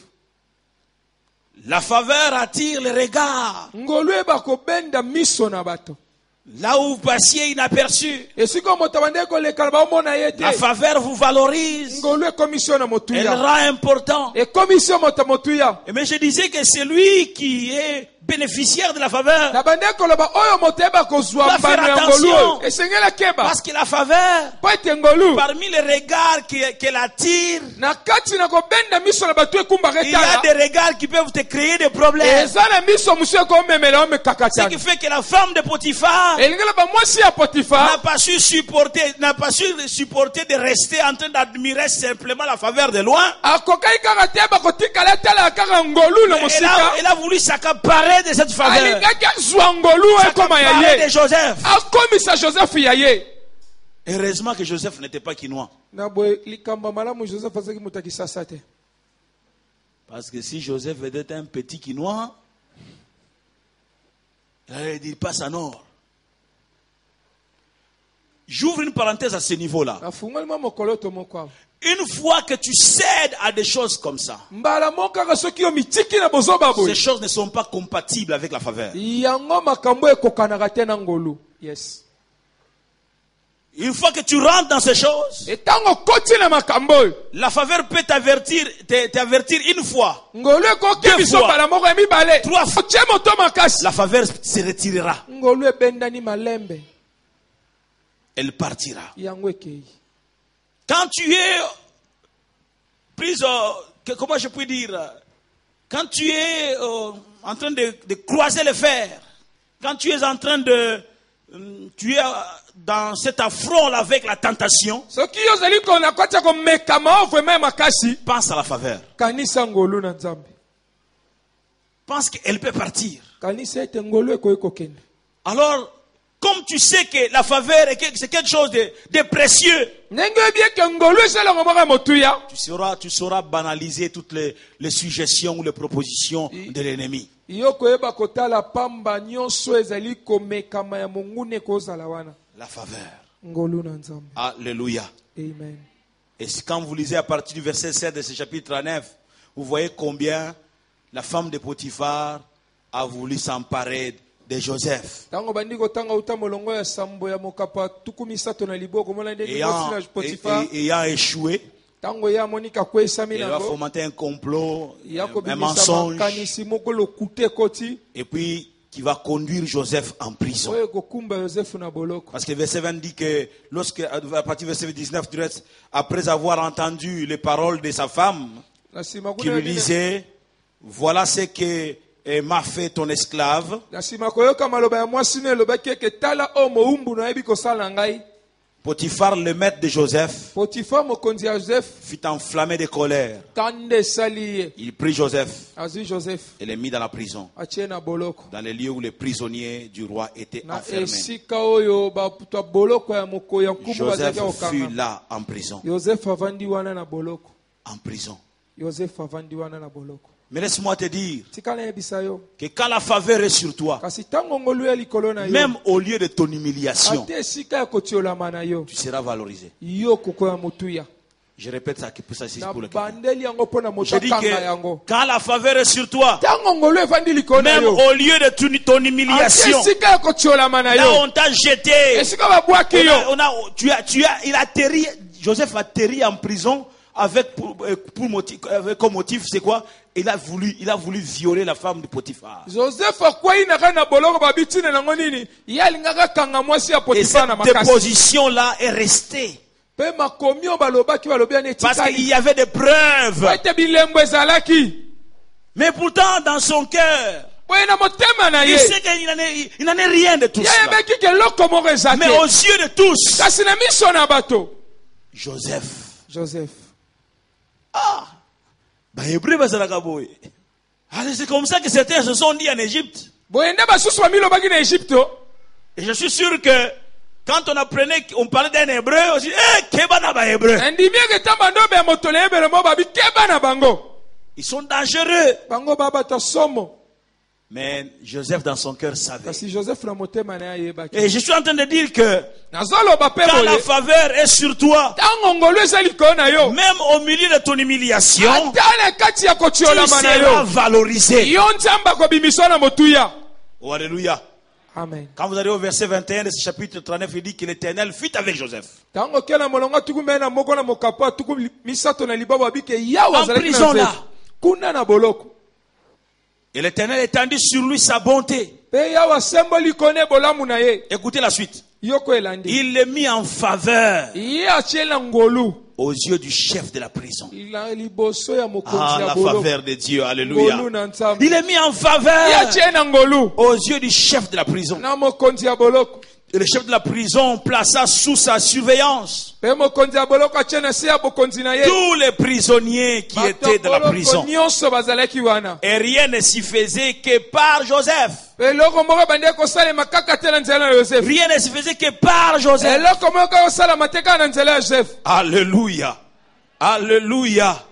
La faveur attire les regards.
ngolu eyeba kobenda miso na bato
Là où vous passiez inaperçu,
esika moto abandeki koleka baomona ye
la
te
faveur vous valorise.
ngolu ekomisi yo na
Elle
motuya
rend important.
ekomisi yo moto motuya
Mais je disais que c'est lui qui est bénéficiaire de la faveur.
na bandeki koloba oyo moto eyeba kozwa
Doit faire
mbano ya ngolu
attention.
oyo esengeli akeba
Parce que la faveur,
po ete ngolu
parmi les regards qu'elle attire,
na kati na kobenda miso na bato ekumbaka
il y a
etala
des regards qui peuvent te créer des problèmes.
eza na miso mosu ekomemela omekaka
Ce qui
tana
fait que la femme de Potiphar
elingi loba mwasi ya
n'a
potifa
pas su supporter de rester en train d'admirer simplement la faveur de loin.
akokaki kaka te bakotikala etala kaka ngolu na mosika
Elle a voulu s'accaparer de cette faveur.
alingaki azwa ngolu ekoma ya
S'accaparer de
ye
Joseph.
akomisa joseph ya ye
Heureusement que Joseph n'était pas quinois.
na boye likambo ya malamu joseph azalaki moto ya kisasa te
Parce que si Joseph était un petit quinois, il allait dire passe en or. J'ouvre une parenthèse à ce niveau-là.
nafungoli mwa mokolo to moko awa
Une fois que tu cèdes à des choses comme ça,
mbala moko kaka soki yo mitiki na bozoba
ces
boye
choses ne sont pas compatibles avec la faveur.
yango makambo ekokanaka te na ngolu yes
Une fois que tu rentres dans ces choses,
etango okoti na makambo oyo
la faveur peut t'avertir une fois.
ngolu ekoki
Deux
biso
fois.
mbala moko ya mibale
Trois fois.
otie moto makasi
La faveur se retirera.
ngolu ebendani malembe
Elle partira.
yango ekei
Quand tu es prise, comment je peux dire, quand tu es en train de croiser les fers, quand tu es en train tu es dans cet affront avec la tentation,
soki yo ozali kona koti ya komekama o vraimen ya makasi
pense à la faveur.
kanisa ngolu na nzambe
Pense qu'elle peut partir.
kanisa ete ngolu ekoki kokende
Alors, comme tu sais que la faveur c'est quelque chose de précieux,
ndenge oyebi eke ngolu esalongo moko ya motuya
tu sauras banaliser toutes les suggestions ou les propositions de l'ennemi.
yo koyeba kotala pamba nyonso ezali komekama ya monguna ekozala wana
La faveur.
ngolu na nzambe
Alléluia.
amen
Et quand vous lisez à partir du verset 7 de ce chapitre 39, vous voyez combien la femme de Potiphar a voulu s'emparer de Joseph.
ntango bandi kotanga uta molongo ya sambo ya mokapa tuku misato na liboko komona ndenge mwasi na potifa
Ayant échoué,
Tango ya monika kwesami
Il va
nango.
fomenter un complot,
Yako
un
bimisa
mensonge,
makanisi moko lokute koti.
et puis qui va conduire Joseph en prison.
Oyo kokumba Yosefu na boloko.
Parce que le verset 20 dit que, à partir du verset 19, du reste, après avoir entendu les paroles de sa femme,
Na sima
qui lui disait, voilà ce que m'a fait ton esclave.
Na sima koyoka maloba ya mwasi ne lobaki ke tala o moumbu na yebi kosala ngai.
Potiphar, le maître de Joseph,
Potiphar mokonzi ya Joseph
fut enflammé de colère.
tande sali.
Il prit Joseph
Azui Joseph
et le mit dans la prison,
atie na boloko.
dans les lieux où les prisonniers du roi étaient
Na
enfermés.
esika oyo baputa boloko ya mokoya nkumu
Joseph
bazaki
fut
okanga.
là en prison.
Joseph avandi wana na boloko.
En prison.
Joseph avandi wana na boloko.
Mais laisse-moi te dire
Tikala yebisa yo.
que quand la faveur est sur toi,
Kasi tango ngolu ya likolo na yo.
même au lieu de ton humiliation,
Ate esika ya kotiolama na yo.
tu seras valorisé.
Yo kokoya motuya.
Je répète ça pour ça, c'est
Na
pour le quelqu'un.
bandeli yango pona
Je
moto
dis
kanga
que
yango.
quand la faveur est sur toi,
Tango ngolu evandi likolo na
même
yo.
au lieu de ton
Ate
humiliation,
esika ya kotiolama na
là
yo.
on t'a jeté,
Esika babwaki yo.
il a atterri, Joseph a atterri en prison avec comme motif, c'est quoi? Il a voulu violer la femme de Potiphar.
Joseph akwai na kana boloko babitine nango nini? Yalingaka kanga mwasi ya
Et
Potiphar na
cette
makasi.
déposition-là est restée.
Pe makomi o balobaki balobi ane
Parce
tikali.
qu'il y avait des preuves.
Ete bilembo ezalaki.
Mais pourtant, dans son cœur,
Boye na motema na
il
ye.
sait qu'il n'en est rien de tout
Ya
cela.
yebeki ke loko moko ezate.
Mais aux yeux de tous,
Kasi na miso na bato.
Joseph.
Ah,
Bah, Hébreu, bah, ça l'a gaboué. Allez, c'est comme ça que certains se sont dit en Égypte.
boye nde basusu bamilobaki na Egypte.
Et je suis sûr que quand on parlait d'un Hébreu, on dit, Kebana ba Hébreu.
Ndimi eke tamba ndobe ya moto na ebele mo babi keba na bango.
Ils sont dangereux.
Bango babata somo.
Mais Joseph, dans son cœur, savait.
Kasi Joseph na motema na ye yebaki.
Et je suis en train de dire que
Nazoloba pe
quand la
boye.
faveur est sur toi,
Tango ngolu eza likolo na yo.
même au milieu de ton humiliation,
Ata na kati ya
tu
kotiolama na
seras
yo.
valorisé.
Yo nzamba kobimisa na motuya.
Oh, alléluia.
Amen.
Quand vous allez au verset 21 de ce chapitre 39, il dit que l'Éternel fut avec Joseph.
Tango kela molonga tukumbe na moko na mokapo tuku misato na libaba bike yawa
En
zalaki na
prison,
Joseph.
là.
Kuna na boloko.
Et l'Éternel étendit sur lui sa bonté.
Pe yawa semboli kone bolamu na ye.
Écoutez la suite.
Yoko elandi.
Il le mit en faveur
Ye achela ngolu.
aux yeux du chef de la prison.
Ila liboso ya mokonzi
Ah,
ya
la
boloko.
faveur de Dieu. Alléluia.
Ngolu na nzambe.
Il est mis en
Ye
faveur
achela ngolu.
aux yeux du chef de la prison.
Na mokonzi ya boloko.
Et le chef de la prison plaça sous sa surveillance
Pe mokonzi ya boloko achena se ya bokonzi na ye.
tous les prisonniers qui étaient dans la prison.
Nyonso bazalaki wana.
Et rien ne s'y faisait que par Joseph.
Pe loko moko bande kosalema kaka te na nzela ya Joseph.
Rien ne se faisait que par Joseph.
Eloko moko kosalema te kaka na nzela ya Joseph.
Alléluia. Alléluia.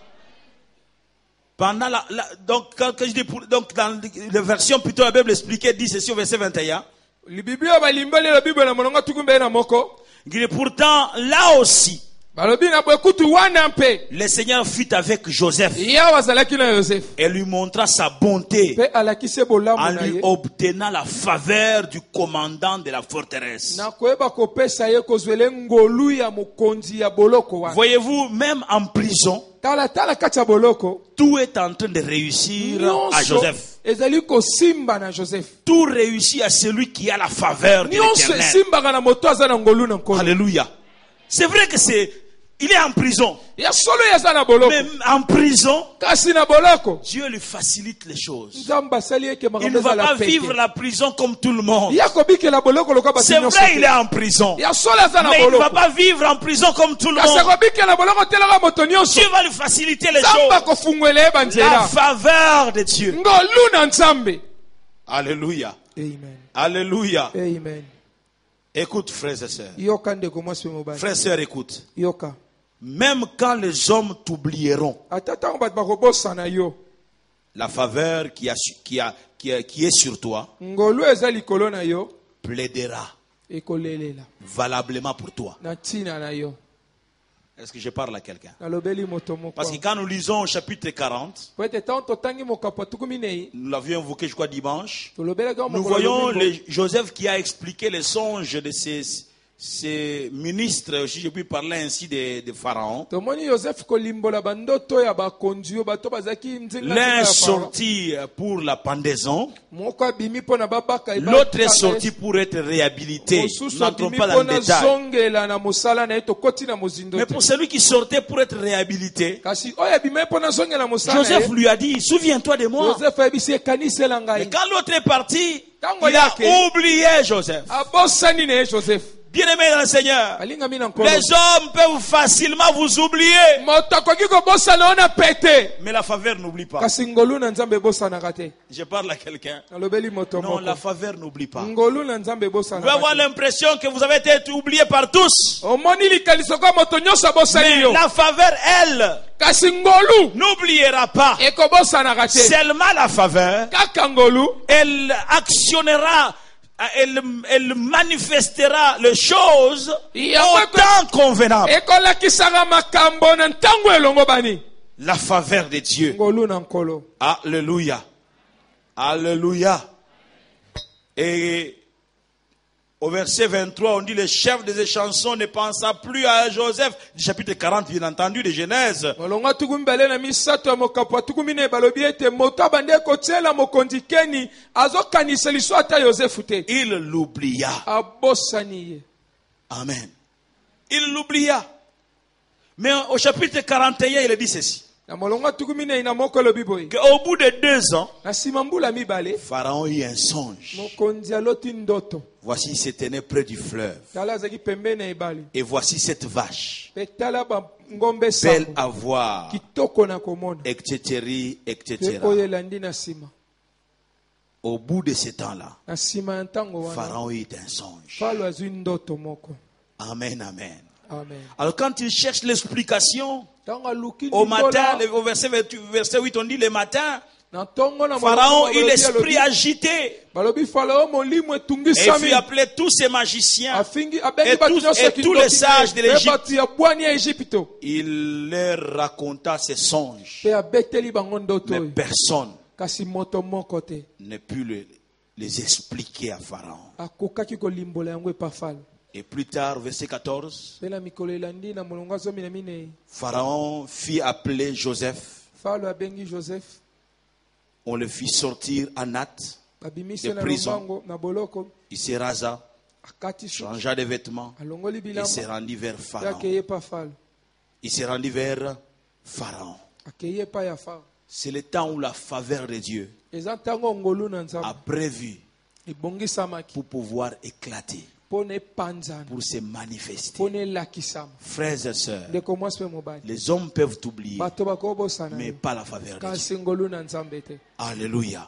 Pendant donc, quand je dis donc, dans la version plutôt la Bible expliquée, dit ceci au verset 21.
Libiblia balimbali la Bible na mononga tukumbe na moko.
Il dit pourtant, là aussi,
Balobi na bwekutu wana mpe.
le Seigneur fut avec Joseph
Ya wazalaki na Joseph.
et lui montra sa bonté
Pe alakise bolamu
en
na
lui
ye.
obtenant la faveur du commandant de la forteresse.
Na koyeba kopesa ye kozwele ngolu ya mokonzi ya boloko wana.
Voyez-vous, même en prison,
Tala kati ya boloko.
tout est en train de réussir à Joseph.
Ezali kosimba na Joseph.
Tout réussit à celui qui a la faveur de
Nyonso
l'Éternel.
esimbaka na moto aza na ngolu na nkolo.
Alléluia. C'est vrai que il est en prison.
Ya solo ya za na boloko.
Mais en prison,
Kasi na boloko.
Dieu lui facilite les choses.
Nzamba asali eke
Il
makambo
ne va
ezala
pas
pete.
vivre la prison comme tout le monde.
Ya kobikela boloko loka basi
C'est
nyonso
vrai,
te.
il est en prison.
Ya solo aza na
Mais il ne va
boloko.
pas vivre en prison comme tout le
Kasi
monde.
kobikela boloko telaka moto nyonso.
Dieu va lui faciliter les
Nzamba
choses.
kofungwela ye
La
banzela.
faveur de Dieu.
Ngolu na nzambe.
Alléluia.
Amen.
Alléluia.
Amen.
Écoute, frères et sœurs.
Yoka ndeko mwasi mobali.
Frères et sœurs, écoute.
Yoka.
Même quand les hommes t'oublieront,
Ata tango bato bakobosana yo.
la faveur qui est sur toi
Ngolu eza likolo na yo.
plaidera
Ekolelela.
valablement pour toi.
Na tina na yo.
Est-ce que je parle à quelqu'un?
Nalobeli moto moko.
Parce que quand nous lisons au chapitre 40,
Po ete tanto tangi mokapo tukuminei.
nous l'avions invoqué, je crois, dimanche,
Tolobela ga
nous
mokolo
voyons
lobimbo.
Joseph qui a expliqué les songes de ces ministres, si je puis parler ainsi de Pharaon,
tomoni Joseph kolimbola bandoto ya bakonzi yo bato bazaki nzinga
l'un est sorti pour la pendaison,
moko abimi pona babaka
l'autre est sorti pour être réhabilité. Nous n'entrons pas dans le détail.
zongela na musala na eto koti na mozindo.
Mais pour celui qui sortait pour être réhabilité,
Kasi oya bime pona zongela musala.
Joseph lui a dit, souviens-toi de moi.
Joseph abisi kanisela
Et
ngai.
quand l'autre est parti,
Tango
il a
yake.
oublié Joseph.
Abosani ne Joseph.
Bien-aimé dans le Seigneur,
Alinga mina nkolo.
les hommes peuvent facilement vous oublier,
Moto kiko bosana ona pete.
mais la faveur n'oublie pas.
Kasi ngolu na nzambe bosana kate.
Je parle à quelqu'un.
Nalobeli moto
Non,
moko.
la faveur n'oublie pas.
Ngolu na nzambe bosana.
Vous pouvez avoir l'impression que vous avez été oublié par tous.
Omoni likaliso kwa moto nyosa bosani
Mais
yo.
la faveur, elle,
Kasi ngolu
n'oubliera pas.
eko bosana kate.
Seulement la faveur,
Kaka ngolu
elle actionnera, elle manifestera les choses autant convenables.
eko lakisanga makambo na ntango elongo bani.
La faveur de Dieu.
Ngolu na nkolo.
Alléluia. Alléluia. Et au verset 23, on dit le chef des chansons ne pensa plus à Joseph. Du chapitre 40, bien entendu, de Genèse.
Molonga tukumbele na misato ya mokapo tukumine balobi ete moto abande kotiela mokonzi keni azokanisa liso ata Yosefu te.
Il l'oublia.
Abosani ye.
Amen. Il l'oublia. Mais au chapitre 41, il dit ceci.
Na molonga tukumine ina moko lobi boy.
Qu'au bout de 2 ans,
Na simambula mibale
Pharaon eut un songe.
mokonzi aloti ndoto.
Voici, il se tenait près du fleuve.
Tala zaki pembeni ya ebale.
Et voici cette vache,
Pe tala ba ngombe
belle
sango.
à voir,
Kitoko na komona.
etc.,
Pe
etc.
oyo elandi na sima.
Au bout de ce temps-là,
Na sima ya ntango wana.
Pharaon eut un songe.
Falo azwi ndoto moko.
Amen, amen.
Amen.
Alors quand il cherche l'explication,
Tango aluki
au matin,
ndimbola.
au verset 8, on dit le matin,
Na tongo na
Pharaon
molongo
eut
balobi
l'esprit
alobi.
agité.
Balobi Farao molimo
Et il
etungisami.
fit appeler tous ses magiciens.
Afingi abengi
Et
batu
tous-
nyonso
et tous les sages de l'Égypte.
batu ya bwani ya Egypto.
Il leur raconta ses songes.
Pe abeteli bango ndoto
Mais
oyo.
personne
Kasi moto moko te
ne put les expliquer à Pharaon.
akokaki kolimbola yango epa Falo.
Et plus tard, verset 14,
Pe na mikolo elandi na molongo zomi na minei.
Pharaon fit appeler Joseph.
Falo abengi Joseph.
On le fit sortir à Nath.
Babimisi
De
na
prison.
lombango na boloko.
Il se rasa,
Akati su.
changea de vêtements
Alongoli
et
bilamba.
se rendit vers
Pe
Pharaon.
akeye pa Falo.
Il se rendit vers Pharaon.
Akeye pa ya Faro.
C'est le temps où la faveur de Dieu
Eza ntango ngolu na
a
nzambe.
prévu
Ebongisamaki.
pour pouvoir éclater,
Pone panzana.
pour se manifester.
Pone lakisama.
Frères et sœurs,
Ndeko mwasi pe mobali.
les hommes peuvent t'oublier,
Bato bakobosana
mais
yo.
pas la faveur de Dieu.
Kasi ngolu na nzambe te.
Alléluia.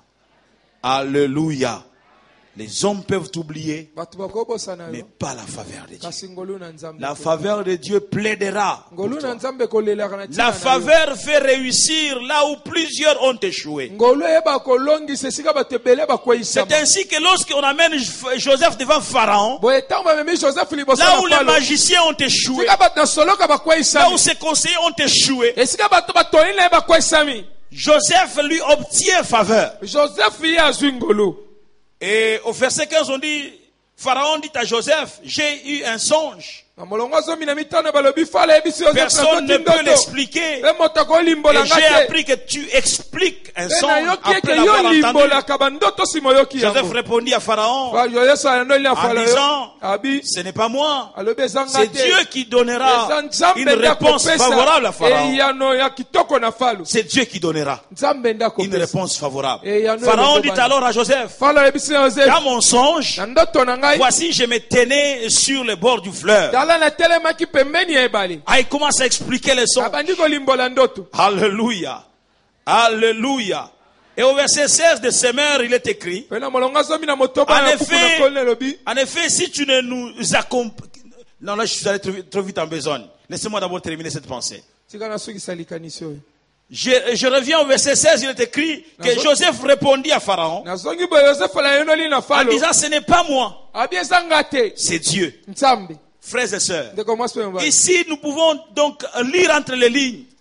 Alléluia. Les hommes peuvent t'oublier,
Bato bakobosana
mais
yo.
pas la faveur de Dieu.
Kasi ngolu na nzambe
La
te.
faveur de Dieu plaidera. pour
Ngolu na
toi.
nzambe kolelaka na tina
La
na yo.
faveur fait réussir là où plusieurs ont échoué.
Ngolu eba kolongisa esika bato ebele bakweyisama.
C'est ainsi que lorsqu'on amène Joseph devant Pharaon,
Boye ntango bamemi Joseph liboso
là où
na
les
Falo.
magiciens ont échoué,
Esika bato na soloka
là où
bakweyisami.
ses conseillers ont échoué,
Esika bato batoni na ye bakweyisami.
Joseph lui obtient faveur.
Joseph ye azwi ngolu.
Et au verset 15, on dit, Pharaon dit à Joseph, j'ai eu un songe.
Na molongo zomi na mitano balobi Falo ebisi Joseph na
Personne ne
toti
peut
ndoto.
l'expliquer.
Pe moto akolimbola
Et j'ai
nga te.
appris que tu expliques un
Pe
songe
nayoki ete
après
yo
l'avoir entendu.
limbolaka bandoto nsima oyoki
Joseph
yango.
répondit à Pharaon,
Yesu ayandoli na
en
Falo yo.
disant,
Abi
ce n'est pas moi,
alobi eza nga
c'est
te.
Dieu qui donnera
Eza nzambe
une
nde
réponse
akopesa
favorable à Pharaon.
eyano ya kitoko na Falo.
C'est Dieu qui donnera
Nzambe nde
une
akopesa.
réponse favorable.
Et il y en a
Pharaon
le
dit
Goban.
alors à Joseph,
Falo ayebisi na Joseph.
dans mon songe,
Na ndoto na ngai.
voici je me tenais sur le bord du fleuve.
Tala na telemaki pembeni ya ebale.
Ah, il commence à expliquer les songes.
Abandi kolimbola ndoto.
Alléluia. Alléluia. Et au verset 16 de Semer, il est écrit,
Pe na molongo zomi na motoba
En
na kuku
effet-
na koli elobi.
en effet, si tu ne nous accompagnes... Non, là, je suis allé trop vite en besogne. Laissez-moi d'abord terminer cette pensée.
Tika nasukisa likanisi oyo.
Je reviens au verset 16, il est écrit que Joseph répondit à Pharaon
Nazongi boye Joseph alayonoli na
en
Falo.
disant, ce n'est pas moi,
Abi eza nga te.
c'est Dieu.
Nzambe.
Frères et sœurs,
Ndeko mwasi pe mobali.
ici nous pouvons donc lire entre les lignes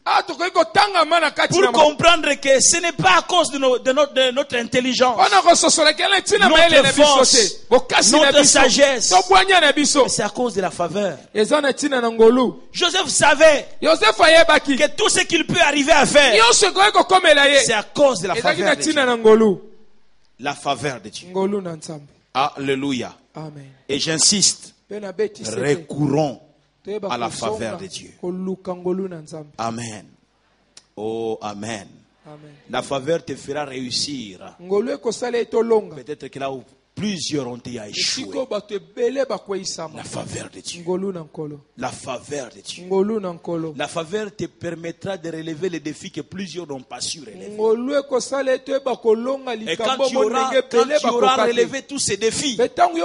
Pour comprendre que ce n'est pas à cause de notre intelligence, notre force, notre sagesse, mais c'est à cause de la faveur. Joseph savait que tout ce qu'il peut arriver à faire, c'est à cause de la faveur de Dieu. La faveur de Dieu. Alléluia.
Amen.
Et j'insiste, recourons à la faveur de Dieu. Amen. Oh, amen.
Amen.
La faveur te fera réussir. Peut-être que là où plusieurs ont été échoués. La faveur de Dieu. La faveur de Dieu. La faveur te permettra de relever les défis que plusieurs n'ont pas su relever. Et quand tu auras relevé tous ces défis,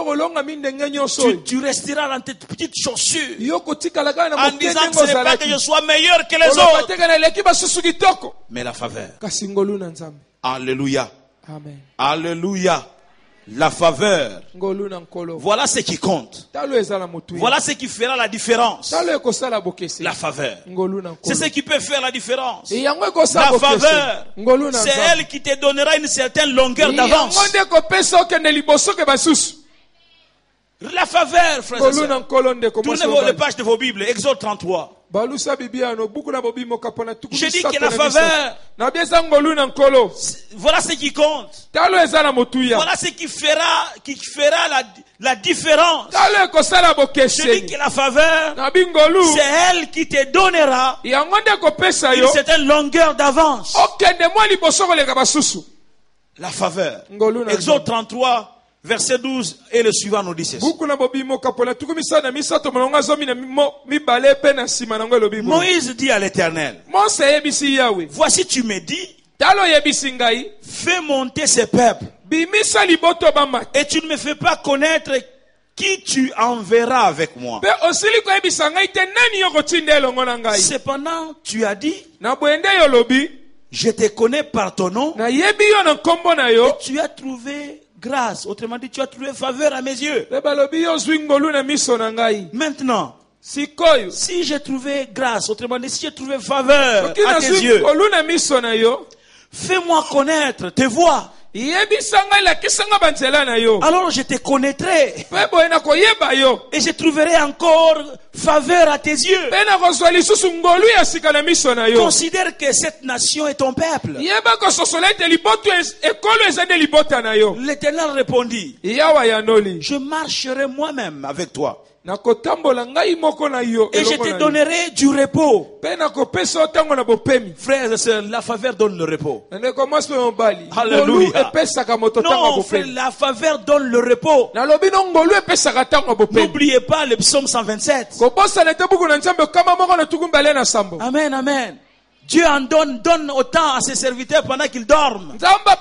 tu resteras dans tes petites chaussures en disant que ce n'est pas que je sois meilleur que les autres, mais la faveur. Alléluia.
Amen.
Alléluia. La faveur. Voilà ce qui compte. Voilà ce qui fera la différence. La faveur. C'est ce qui peut faire la différence. La faveur, c'est elle qui te donnera une certaine longueur d'avance. La faveur, frères et sœurs. Tournez les pages de vos Bibles. Exode 33. Je dis que la faveur, voilà ce qui compte. Voilà ce qui fera la différence. Je dis que la faveur, c'est elle qui te donnera une certaine longueur d'avance. La faveur. Exode 33. Verset 12 et le suivant nous dit ceci. Moïse dit à l'Éternel, voici tu me dis, fais monter ce peuple et tu ne me fais pas connaître qui tu enverras avec moi. Cependant tu as dit, je te connais par ton nom et tu as trouvé grâce, autrement dit, tu as trouvé faveur à mes yeux. Maintenant, si j'ai trouvé grâce, autrement dit, si j'ai trouvé faveur à tes yeux, fais-moi connaître tes voies. Alors je te connaîtrai et je trouverai encore faveur à tes yeux. Considère que cette nation est ton peuple. L'Éternel répondit, je marcherai moi-même avec toi et je te donnerai du repos. Frères et sœurs, la faveur donne le repos. Alléluia. Non, frère, la faveur donne le repos. N'oubliez pas le psaume 127. Amen, amen. Dieu en donne autant à ses serviteurs pendant qu'ils dorment.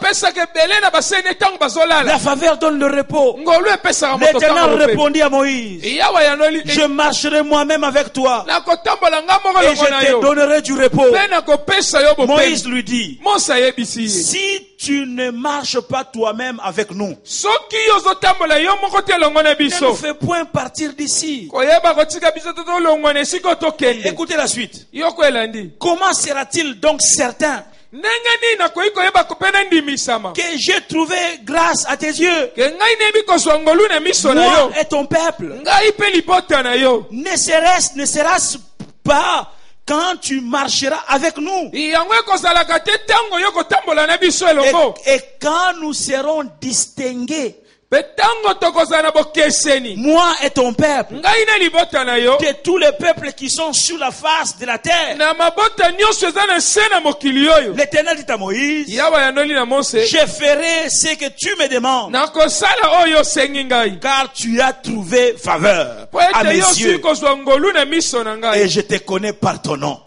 La faveur donne le repos. L'Éternel répondit à Moïse, je marcherai moi-même avec toi et je te donnerai du repos. Moïse lui dit, si tu ne marches pas toi-même avec nous, ne nous fais point partir d'ici. Écoutez la suite. Comment sera-t-il donc certain que j'ai trouvé grâce à tes yeux, moi et ton peuple? Ne sera-ce pas quand tu marcheras avec nous et quand nous serons distingués, moi et ton peuple, de tous les peuples qui sont sur la face de la terre? L'Éternel dit à Moïse, je ferai ce que tu me demandes, car tu as trouvé faveur à mes yeux et je te connais par ton nom.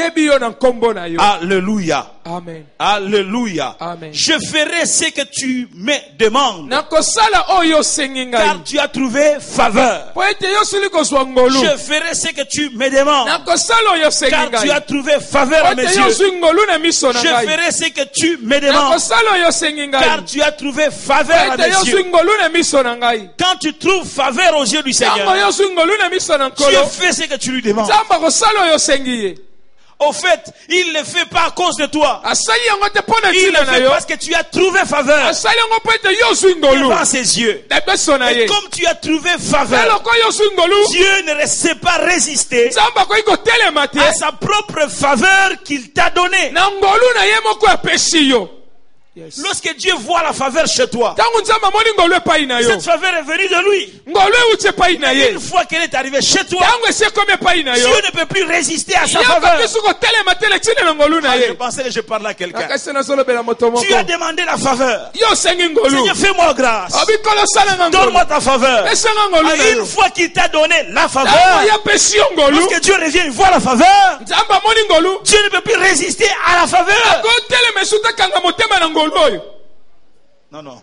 Alléluia.
Amen.
Alléluia.
Amen.
Je ferai ce que tu me demandes, car tu as trouvé faveur. Je ferai ce que tu me demandes, car tu as trouvé faveur à mes yeux. Je ferai ce que tu me demandes, car tu as trouvé faveur à mes yeux. Quand tu trouves faveur aux yeux du Seigneur, tu fais ce que tu lui demandes. au fait, il ne le fait pas à cause de toi.
asali yango te mpo na
Il
ntina
le
na
fait
yo
parce que tu as trouvé faveur
asali yango mpo ete yo ozwi ngolu
devant ses yeux.
na biso na
Et
ye
comme tu as trouvé
mpe
faveur,
loko yo ozwi ngolu
Dieu ne sait pas résister
nzambe akoki kotelema te
à sa propre faveur qu'il t'a donnée.
na ngolu na ye moko apesi yo.
Lorsque Dieu voit la faveur chez toi,
ntango nzambe amoni ngolu epai na yo
cette faveur est venue de lui.
ngolu euti epai na ye
Une fois qu'elle est arrivée chez toi,
ntango esi ekomi epai na yo
Dieu ne peut plus résister à sa
ye
faveur.
okoki su kotelema te na ntina na ngolu na
Je
ye
pensais que je parlais à quelqu'un.
nakasi nazolobela moto moko
Tu as demandé la faveur.
yo osengi ngolu
Seigneur, fais-moi grâce.
obikolo osalanga ngolu
Donne-moi ta faveur.
pesanga ngolu na
Et
yo
une fois qu'il t'a donné la
ntango
faveur,
ye apesi yo ngolu
lorsque Dieu revient, il voit la faveur.
nzambe amoni ngolu
Dieu ne peut plus résister à la faveur.
akotelema esu tekanga motema na ngolu oyo
Non, non.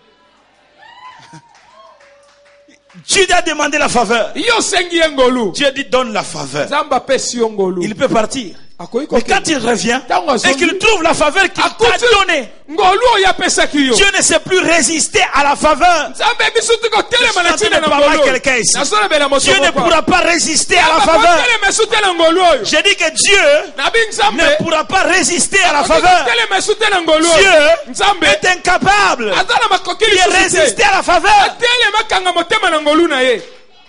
Dieu t'a demandé la faveur.
yo osengi ye ngolu
Dieu dit donne la faveur.
nzambe apesi yo ngolu
Il peut partir.
akoki
Mais quand il revient et qu'il trouve la faveur qu'il t'a donnée,
ngolu oyo apesaki yo
Dieu ne sait plus résister à la faveur.
nzambe ebisu te kotelema na
Je suis en
ntina
train de
na
parler
ngolu
à quelqu'un ici.
nasolobela moto
Dieu ne
moko
pourra pas résister à la faveur.
akotelema esu te na ngolu oyo
J'ai dit que Dieu
nabi nzambe
ne pourra pas résister à la faveur.
akotelema esu te na ngolu oyo
Dieu
nzambe
est incapable
aza na makoki
de
lisusu
résister
te
à la faveur.
atelema akanga motema na ngolu na ye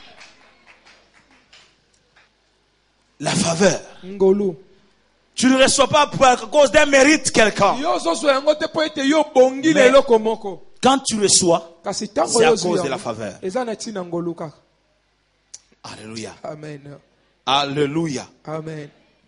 La faveur.
ngolu
Tu ne reçois pas à cause d'un mérite quelqu'un.
yo ozozwa yango te mpo ete yo bongi na
Mais-
eloko moko
Quand tu reçois,
kasi ntango
c'est à
yo
cause
ozwi
de la
yango
faveur.
eza na ntina ngolu kaka
Alléluia.
amen
Alléluia.
amen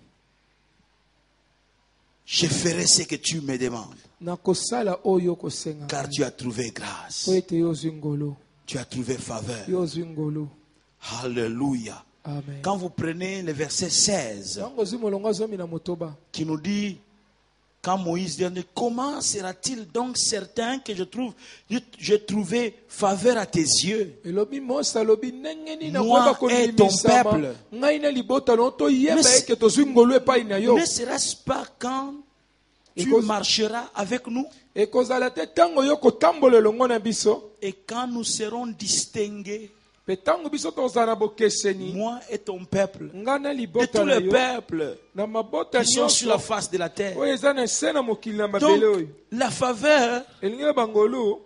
Je ferai ce que tu me demandes.
nakosala oyo kosenga
Car tu as trouvé grâce.
po ete yo ozwi ngolu
Tu as trouvé faveur.
yo ozwi ngolu
Alléluia.
amen
Quand vous prenez le verset 16
ntango ozwi molongo azomi na motoba
qui nous dit, quand Moïse dit, comment sera-t-il donc certain que j'ai trouvé faveur à tes yeux?
elobi mose alobi ndenge nini
Moi
nakoyeba
et ton
kondimisama
peuple.
ngai na libota no toyeba
Mais-
eke tozwi ngolu epai na yo
Ne sera-ce pas quand tu
Because-
marcheras avec nous
ekozala te ntango yo kotambola elongo na biso
et quand nous serons distingués,
mpe ntango biso tozala na bokeseni
moi et ton peuple,
ngai na
de
libota
tous
na
les
yo
peuples
na mabota
qui sont sur la
nyonso
face de la terre.
oyo eza na se na mokili na
Donc,
mabele oyo
la faveur
elingi ya bangolu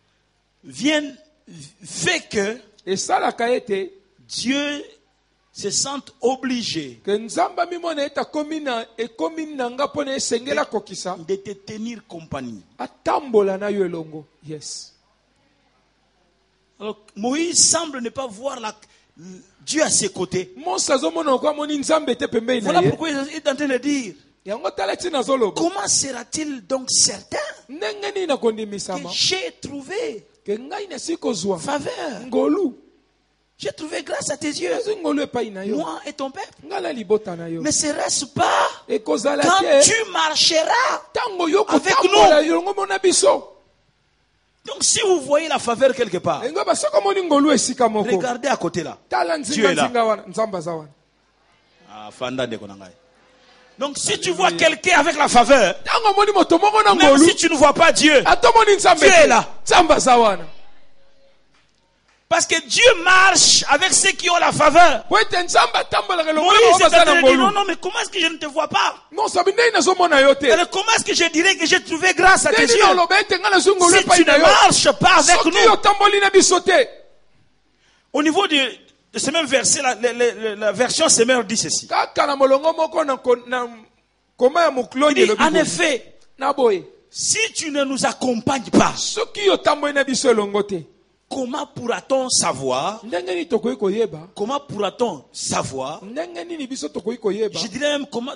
fait que
esalaka ete
Dieu se sente obligé
ke nzambe amimona ete ekomi na nga mpo na esengeli akokisa
de te tenir compagnie.
atambola na yo elongo yes
Alors, Moïse semble ne pas voir Dieu à ses côtés.
mose azomona oko amoni nzambe te pembeni na
Voilà
ye
pourquoi il est en train de dire,
yango tala ntina azoloba
comment sera-t-il donc certain
ndenge nini
que
nakondimisama
j'ai trouvé
ke ngai nasi kozwa
faveur?
ngolu
J'ai trouvé grâce à tes yeux,
azwi ngolu epai na yo
moi et ton peuple.
ngai na libota na yo
Ne serait-ce pas
ekozala
quand
te
tu marcheras?
ntango yo
Avec
kotambola elongo mona biso
Donc si vous voyez la faveur quelque part,
engo basoko moni ngolu esika moko
regardez à côté là.
tala
Dieu est là.
nzinga wana nzambe aza wana
Ah, fanda ndeko na ngai. Donc si tu vois quelqu'un avec la faveur,
ntango omoni moto moko na
même
ngolu
si tu ne vois pas Dieu,
atomoni nzambe
Dieu
te.
est là.
nzambe aza wana
parce que Dieu marche avec ceux qui ont la faveur.
po ete nzambe atambolaka elongo na
Moïse
bango
est en
baza
train
na
de dire, non,
ngolu
non, mais comment est-ce que je ne te vois pas?
mosabi ndenge nazomona yo te
Alors, comment est-ce que je dirais que j'ai trouvé grâce à tes
ndeni
yeux?
naloba ete ngai nazwi ngolu
Si
epai
tu
na
ne
yo
marches pas avec
soki
nous.
otamboli na biso te
Au niveau de ce même verset, la version Semeur dit ceci.
kaka na molongo moko na koma ya
Il
mokloni
dit,
elobi
en
boye.
effet,
na boye
si tu ne nous accompagnes pas,
soki otamboli na biso elongo te
comment pourra-t-on savoir?
ndenge nini tokoki koyeba
Comment pourra-t-on savoir?
ndenge nini biso tokoki koyeba
Je dirais même comment,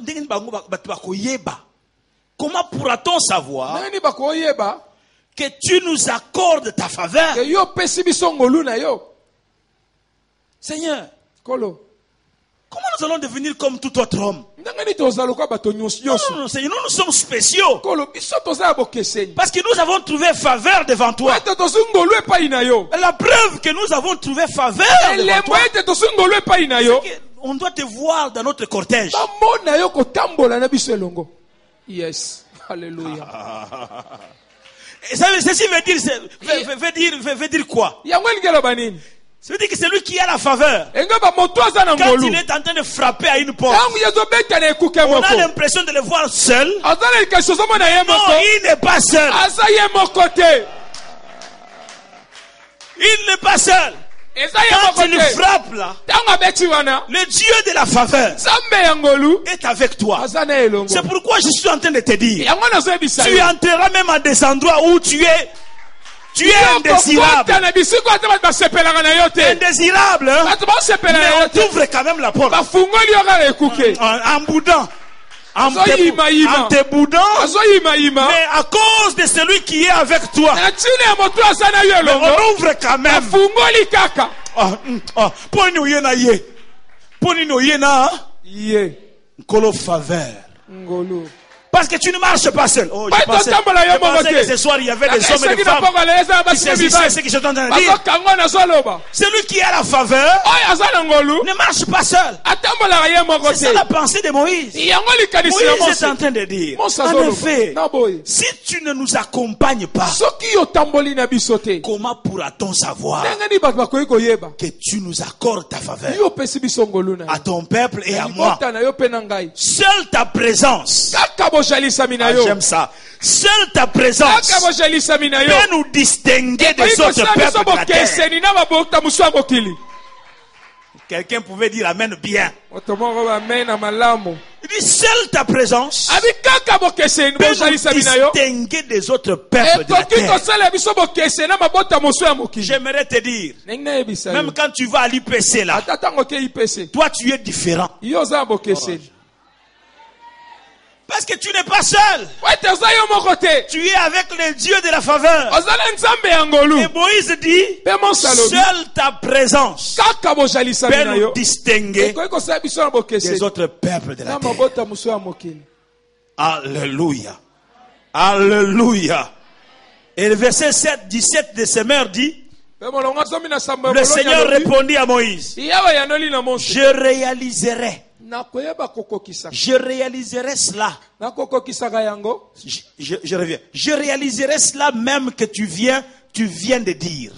comment pourra-t-on savoir
ndenge nini bakoyeba
que tu nous accordes ta faveur?
ke yo opesi biso ngolu na yo
Seigneur,
kolo
comment nous allons devenir comme tout autre homme?
ndenge nini tozala lokola bato nyonso
Non, non, non, Seigneur, nous sommes spéciaux.
kolo biso toza ya bokeseni
Parce que nous avons trouvé faveur devant toi.
ete tozwi ngolu epai na yo
La preuve que nous avons trouvé faveur devant
elembo
toi,
ete tozwi ngolu epai na yo
on doit te voir dans notre cortège.
bamona yo kotambola na biso elongo yes halleluya
Et ça, ceci veut dire quoi?
yango elingi eloba nini
Ça veut dire que c'est lui qui a la faveur.
Engaba moto aza na
Quand
ngolu.
il est en train de frapper à une porte,
Tangu yezo beta na ekuke
on
moko.
a l'impression de le voir seul.
Azana ikaso somo na ye
Non,
moko.
il n'est pas seul.
Asa ye moko te.
Il n'est pas seul.
Eza ye
Quand
moko
il
te.
frappe là,
Tangu abeti wana.
le Dieu de la faveur
Zambe ya ngolu.
est avec toi.
Azana elongo.
C'est pourquoi je suis en train de te dire,
Yango na zo ebisa.
tu entreras même à des endroits où tu es indésirable.
Na bisiko ata ba sepelanga na yo te.
Indésirable, hein?
Bato ba sepela na
Mais
yo
on
te.
t'ouvre quand même la porte.
Ba fungoli yo kala ekuke.
En boudant. En
Azo yima yima.
te boudant.
Azo yima yima.
Mais à cause de celui qui est avec toi,
Na chine ya moto azana yo
mais
elongo.
on ouvre quand
Ba
même.
fungoli kaka.
Poni oyena ye. Poni oyena
Ye.
Nkolo faveur.
Ngolu.
Parce que tu ne marches pas seul. Oh,
Ouais,
je pensais
je
que ce soir il y avait des hommes et des femmes qui saisissaient ce que je suis en train de dire. Celui qui a la faveur ne marche pas seul. C'est ça la pensée de Moïse. Moïse est en train de dire, en effet, si tu ne nous accompagnes pas, comment pourra-t-on savoir que tu nous accordes ta faveur à ton peuple et à moi? Seule ta présence, j'aime ça, seule ta présence peut nous distinguer des autres peuples de la terre. Quelqu'un pouvait dire amen bien. Il dit seule ta présence peut nous distinguer des autres peuples de la terre. J'aimerais te dire, même quand tu vas à l'IPC là, toi tu es différent. Parce que tu n'es pas seul. Tu es avec le Dieu de la faveur. Et Moïse dit, seule ta présence peut nous distinguer des autres peuples de la terre. Alléluia. Alléluia. Et le verset 17 de ces mères dit, le Seigneur répondit à Moïse, je réaliserai cela. Je reviens. Je réaliserai cela même que tu viens de dire.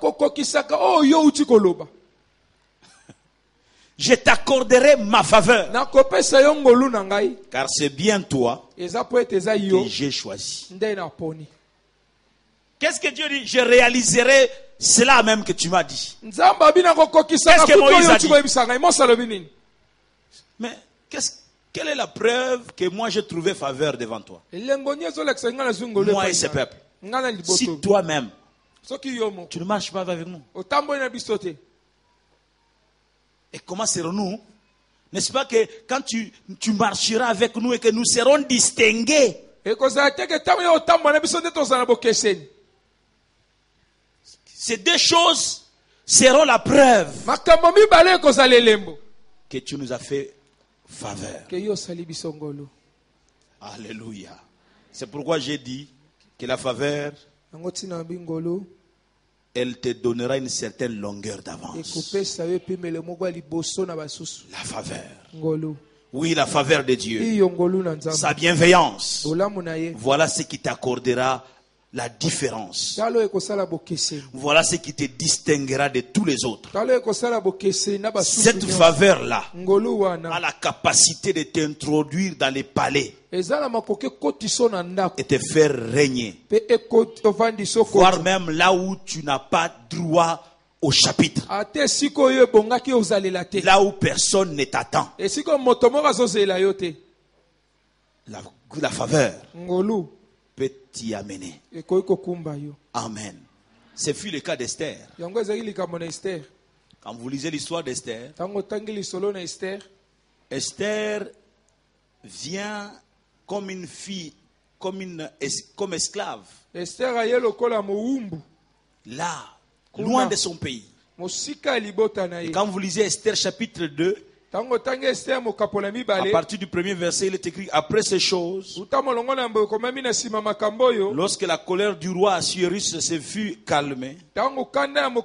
Je t'accorderai ma faveur. Car c'est bien toi que j'ai choisi. Qu'est-ce que Dieu dit? Je réaliserai cela même que tu m'as dit. Qu'est-ce que Moïse a dit? Mais quelle est la preuve que moi j'ai trouvé faveur devant toi? Moi et ce peuple. Si toi-même, tu ne marches pas avec nous. Et comment serons-nous? N'est-ce pas que quand tu marcheras avec nous et que nous serons distingués? Ces deux choses seront la preuve que tu nous as fait faveur. Alléluia. C'est pourquoi j'ai dit que la faveur, elle te donnera une certaine longueur d'avance. La faveur. Oui, la faveur de Dieu. Sa bienveillance. Voilà ce qui t'accordera la différence. Voilà ce qui te distinguera de tous les autres. Cette faveur-là a la capacité de t'introduire dans les palais et te faire régner. Voire même là où tu n'as pas droit au chapitre. Là où personne ne t'attend. La faveur peut t'y amener. Amen. Ce fut le cas d'Esther. Quand vous lisez l'histoire d'Esther, Esther vient comme une fille, comme esclave. Là, loin de son pays. Et quand vous lisez Esther chapitre 2, à partir du premier verset, il est écrit: après ces choses, lorsque la colère du roi Assuérus se fut calmée,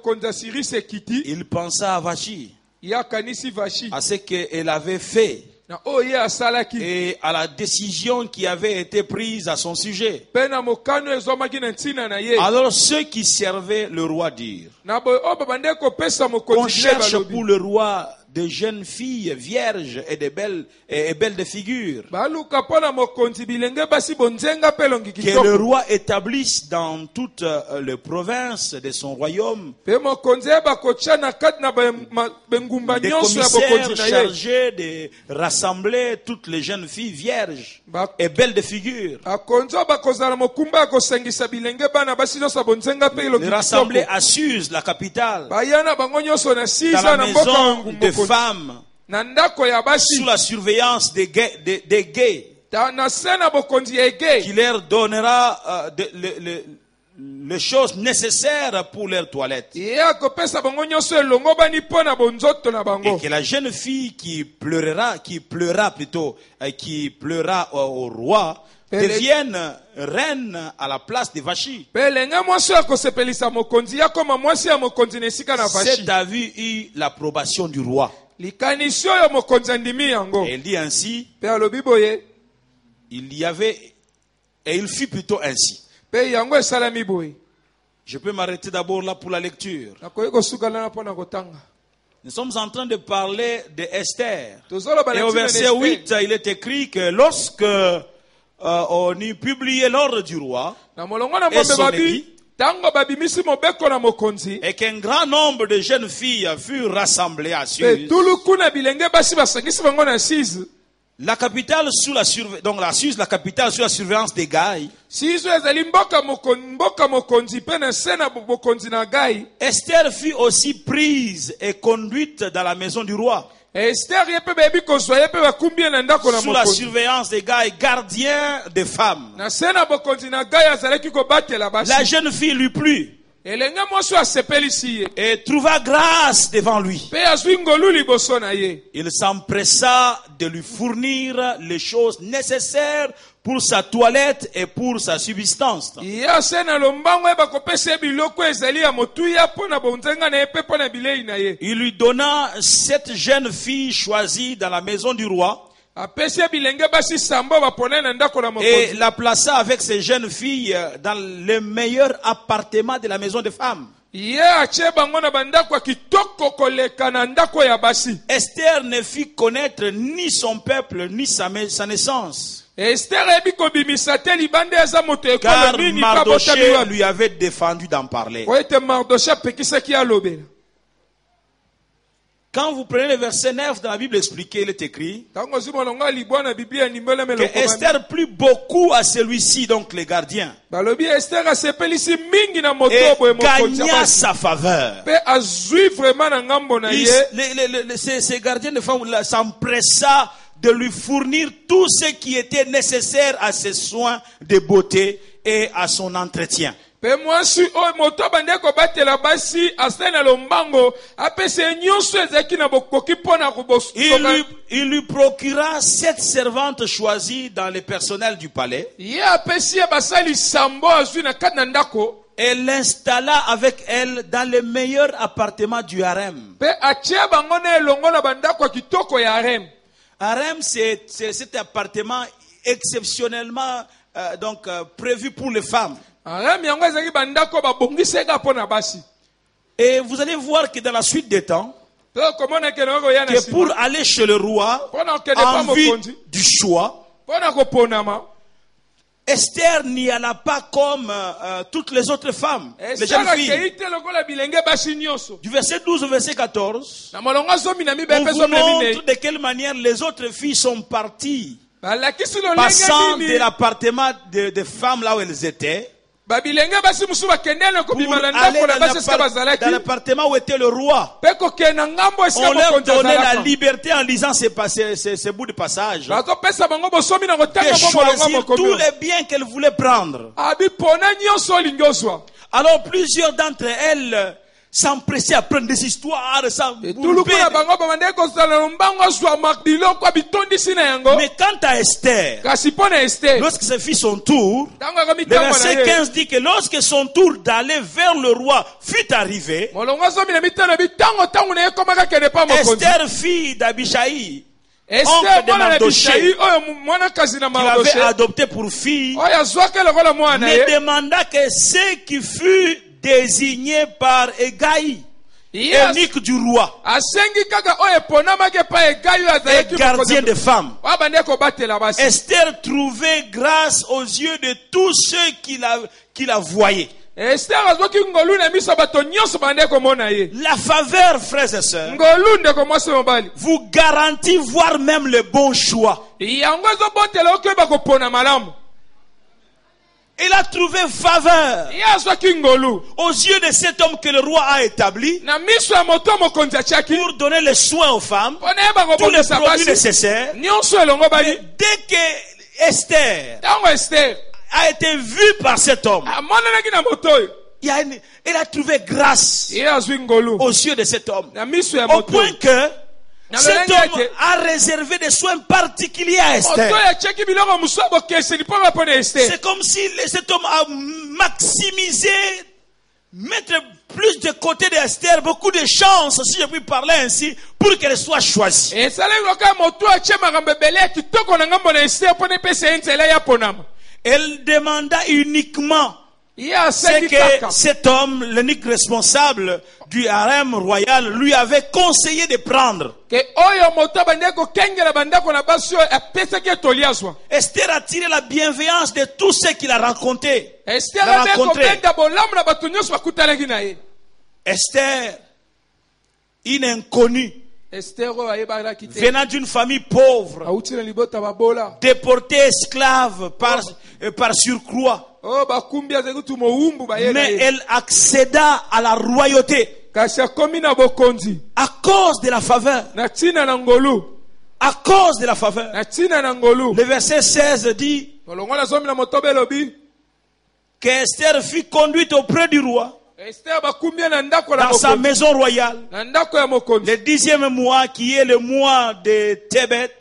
il pensa à Vachi, à ce qu'elle avait fait
na oyo ye asalaki
et à la décision qui avait été prise à son sujet.
mpe na mokano ezwamaki na ntina na ye
Alors ceux qui servaient le roi dirent:
na boye oyo babandeki kopesa
on
mokonzi bile
cherche
balobi
pour le roi de jeunes filles vierges et belles de figure,
baluka mpo na mokonzi bilenge basi bonzenga mpe elongi
que le
kitoko
roi établisse dans toutes les provinces de son royaume
mpe mokonzi yeba kotya na kati na bengumba
des
nyonso ya
commissaires
bokonzi na ye
chargés de rassembler toutes les jeunes filles vierges et belles de figure,
akonzi oyo bakozala mokumba ya kosengisa bilenge bana basi nyonso ya bonzenga mpe elongi
les rassembler
kitoko
à Suse, la capitale,
baya na bango nyonso na
dans
siza
la
na mboka
maison
wangu
des
mokonzi
femmes,
na ndako ya basi
sous la surveillance des gays,
na se na bokonzi ya egei
qui leur donnera les choses nécessaires pour leur toilette.
ye akopesa bango nyonso elongo bani mpo na bonzoto na
Et
bango
que la jeune fille qui pleura au roi, devienne reine à la place de Vachi.
mpe elenge mwasi oyo akosepelisa mokonzi ya koma mwasi ya mokonzi na esika na vashi
Cet avis eut l'approbation du roi.
likanisi oyo mokonzi andimi yango
Et il dit ainsi,
mpe alobi boye
il fut plutôt ainsi.
mpe yango esalami boye
Je peux m'arrêter d'abord là pour la lecture.
nakoki kosukana mpo na kotanga
Nous sommes en train de parler de Esther.
tozoloba
Et
na
au
ntina na
verset
Esther.
8, il est écrit que lorsque on eut publié l'ordre du roi,
na molongo na
Et
mombe
son
babi
épi.
ntango babimisi mobeko na mokonzi
et qu'un grand nombre de jeunes filles furent rassemblées à
mpe
Suse,
tuluku na bilenge basi basangisi bango na size
la capitale sous la capitale sous la surveillance des Gaï,
size oyo ezali mboka mokonzi mpe na se na bokonzi na gai
Esther fut aussi prise et conduite dans la maison du roi,
ester ye mpe bayebi kozwa ye mpe bakumbi ye na ndako na
sous la
mokonzi
surveillance des Gaï, gardien des femmes.
na se na bokonzi na gai azalaki kobatela
La
basi
jeune fille lui plut
elenge mwasi oyo asepelisi ye
et trouva grâce devant lui.
mpe azwi ngolu liboso na ye
Il s'empressa de lui fournir les choses nécessaires pour sa toilette et pour sa subsistance.
ye ase na lombango ye bakopesa ye biloko ezali ya motuya mpo na bonzenga na ye mpe mpo na bilei na ye
Il lui donna 7 jeunes filles choisies dans la maison du roi
apesi ye bilenge basi sambo bapona na ndako na
et
mokonzi
la plaça avec ces jeunes filles dans le meilleur appartement de la maison des femmes.
ye atie bango na bandako ya kitoko koleka na ndako ya basi
Esther ne fit connaître ni son peuple ni sa naissance,
ester eyebi kobimisa te libanda eza moto
car
ekolo nini mpe abotami
Mardochée
wapi
lui avait défendu d'en parler.
po ete mardoche apekisaki alobela
Quand vous prenez le verset 9 dans la Bible expliquée, il est écrit
ntango ozwi molongo ya libwa na biblia ndimbelemelo
que Esther plut beaucoup à celui-ci, donc les gardiens,
balobi ester asepelisi mingi na moto
et
boye mokonzi ya
gagna
basi
sa faveur.
mpe azwi vraiment na ngambo na ye
Ces gardiens de femmes s'empressa de lui fournir tout ce qui était nécessaire à ses soins de beauté et à son entretien.
mpe mwasi oyo moto abandeki kobatela basi asali na lombango apesa ye nyonso ezalaki na bokoki mpo na kobosoka
Il lui procura 7 servantes choisies dans le personnel du palais
ye apesi ye basali sambo azwi na kati na ndako
et l'installa avec elle dans le meilleur appartement du harem.
mpe atie bango na elongo na bandako ya kitoko ya harem
Harem, c'est cet appartement exceptionnellement prévu pour les femmes.
harem yango ezalaki bandako babongiseka mpo na basi
Et vous allez voir que dans la suite des temps,
mpe okomona kende okoya na
que pour
nsima
aller chez le roi,
mpo na kokende pa
en vue
mokonzi
du choix,
mpo na koponama
Esther n'y alla pas comme toutes les autres femmes, les jeunes
ester
filles.
akei te lokola bilenge basi nyonso
Du verset 12 au verset 14,
na molongo zomi na
on
mibale mpe
vous
zomi na
montre
minei
de quelle manière les autres filles sont parties,
balakisi
passant
lolenge
de
nini
l'appartement des femmes là où elles étaient,
babilenge basi mosusu bakendeli na
pour
kobima na
aller
ndako na basi esika bazalaki
dans l'appartement où était le roi.
mpe kokende na ngambo esika
On leur
mokonzi
donnait la
azalaka
liberté en lisant ces bouts de passage
bazopesa bango bosomi na
de
kotanga mpo molongo
choisir tous
mokomi
les biens qu'elles voulaient prendre.
abi pona nyonso olingi ozwa
Alors plusieurs d'entre elles s'empressaient à prendre des histoires,
tuluku na bango babandeki kozala na lombango azwa biloko abitondisi na yango
Mais quant à Esther,
kasi mpo na ester
lorsque ce fut son tour,
ntango akomi
le
ntango na
verset
ye
15 dit que lorsque son tour d'aller vers le roi fut arrivé,
molongo zomi na mitano bi ntango ye ekomaka kende pa mokonzi
Esther, fille d'Abishai, oncle de Mardoché,
qu'il
avait adopté pour fille, ne demanda que ce qui fut désigné par Égaï, eunuque du roi, et gardien de femmes. Esther trouvait grâce aux yeux de tous ceux qui la voyaient. La faveur, frères et sœurs, vous garantit voire même le bon choix. Il a trouvé faveur aux yeux de cet homme que le roi a établi pour donner les soins aux femmes, tous les produits nécessaires. Mais dès que Esther a été vue par cet homme, il a trouvé grâce aux yeux de cet homme, au point que cet homme a réservé des soins particuliers à Esther. C'est comme si cet homme a maximisé, mettre plus de côté d'Esther, beaucoup de chances, si je puis parler ainsi, pour qu'elle soit choisie. Elle demanda uniquement ce que cet homme, l'unique responsable du harem royal, lui avait conseillé de prendre. Esther a tiré la bienveillance de tous ceux qui l'a rencontré. Esther, une inconnue, venant d'une famille pauvre, déportée esclave par surcroît. Mais elle accéda à la royauté à cause de la faveur. À cause de la faveur. Le verset 16 dit qu'Esther fut conduite auprès du roi dans sa maison royale. Le 10e mois, qui est le mois de Tébet,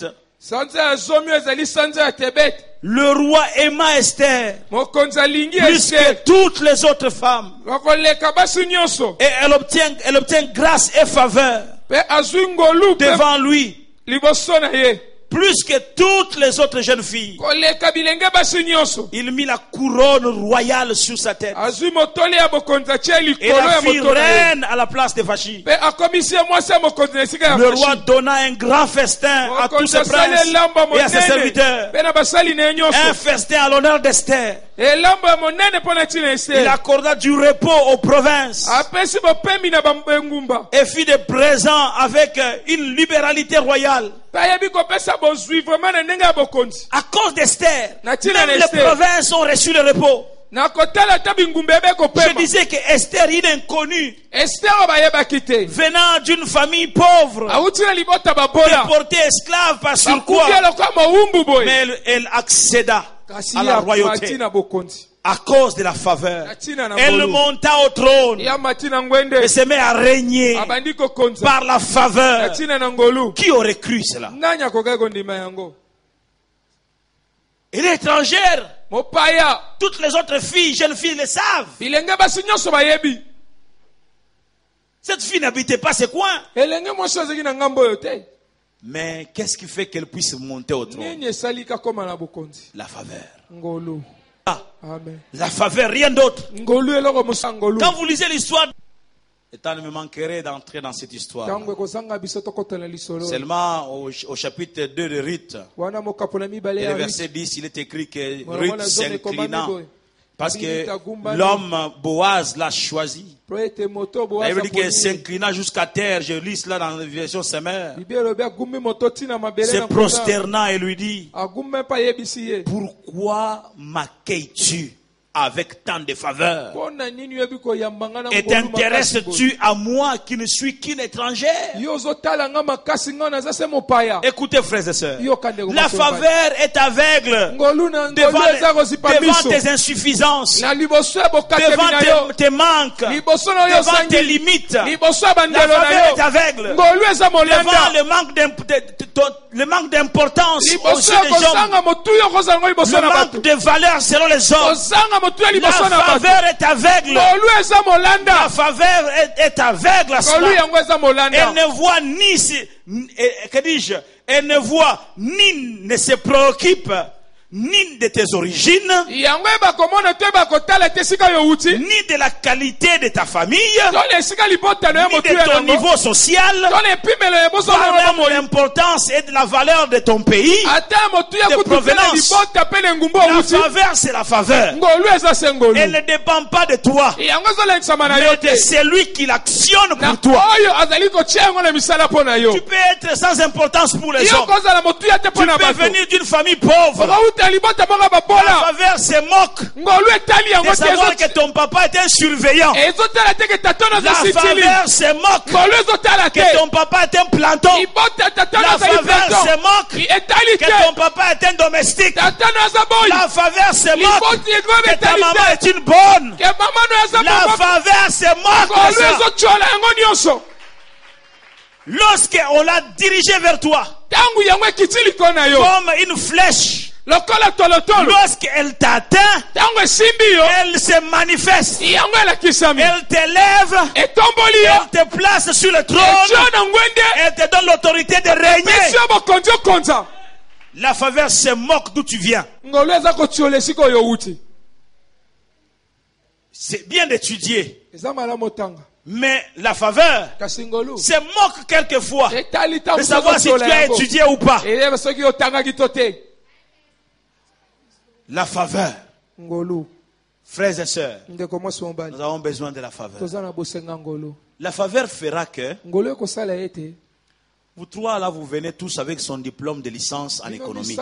le roi aima Esther plus que toutes les autres femmes. Et elle obtient grâce et faveur devant lui, plus que toutes les autres jeunes filles. Il mit la couronne royale sur sa tête et la fit reine à la place de Vachi. Le roi donna un grand festin à tous ses princes et à ses serviteurs, un festin à l'honneur d'Esther. Il accorda du repos aux provinces et fit des présents avec une libéralité royale. À cause d'Esther, même les provinces ont reçu le repos. Je disais que Esther, une inconnue, venant d'une famille pauvre, déportée esclave par surcroît, mais elle accéda à la royauté à cause de la faveur. Elle monta au trône et se met à régner par la faveur. Qui aurait cru cela? Elle est étrangère. Toutes les autres filles, jeunes filles, le savent. Cette fille n'habitait pas ces coins. Mais qu'est-ce qui fait qu'elle puisse monter au trône? La faveur. La faveur, rien d'autre. Quand vous lisez l'histoire, le temps ne me manquerait d'entrer dans cette histoire. Seulement au chapitre 2 de Ruth, et le verset 10, il est écrit que Ruth s'inclina parce que l'homme Boaz l'a choisi. Il veut dire qu'elle s'inclina jusqu'à terre. Je lis cela dans la version Semeur. Se prosternant et lui dit: pourquoi m'accueilles-tu avec tant de faveur? Et t'intéresses-tu à moi qui ne suis qu'une étrangère? Écoutez, frères et sœurs, la faveur est aveugle devant tes insuffisances, devant tes manques, devant tes limites. La faveur est aveugle devant le manque d'importance aux yeux des hommes, le manque de valeur selon les hommes. La faveur est aveugle. La faveur est aveugle à cela. Elle ne voit ni, que dis-je, elle ne voit ni ne se préoccupe ni de tes origines, ni de la qualité de ta famille, ni de ton niveau social, voire même l'importance et de la valeur de ton pays, de provenance. La faveur, c'est la faveur. Elle ne dépend pas de toi, mais de celui qui l'actionne pour toi. Tu peux être sans importance pour les hommes. Tu peux venir d'une famille pauvre. La faveur se moque de savoir que ton papa est un surveillant. La faveur se moque que ton papa est un planton. La faveur se moque que ton papa est un domestique. La faveur se moque que ta maman est une bonne. La faveur se moque de ça. Lorsqu'on l'a dirigé vers toi comme une flèche, lorsqu'elle t'atteint, elle se manifeste, elle t'élève, elle te place sur le trône, elle te donne l'autorité de régner. La faveur se moque d'où tu viens. C'est bien d'étudier, mais la faveur se moque quelquefois de savoir si tu as étudié ou pas. La faveur. Frères et sœurs, nous avons besoin de la faveur. La faveur fera que vous trois là, vous venez tous avec son diplôme de licence en économie.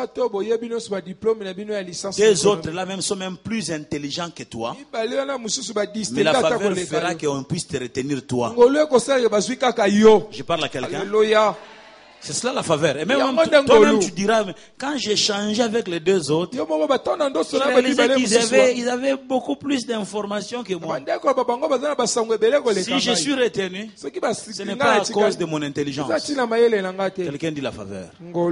Les autres là même sont même plus intelligents que toi. Mais la faveur fera qu'on puisse te retenir toi. Je parle à quelqu'un. C'est cela la faveur. Et même toi-même tu diras, quand j'ai changé avec les deux autres, j'ai réalisé qu'ils avaient beaucoup plus d'informations que moi. Si je suis retenu, ce n'est pas à cause de mon intelligence. Quelqu'un dit la faveur.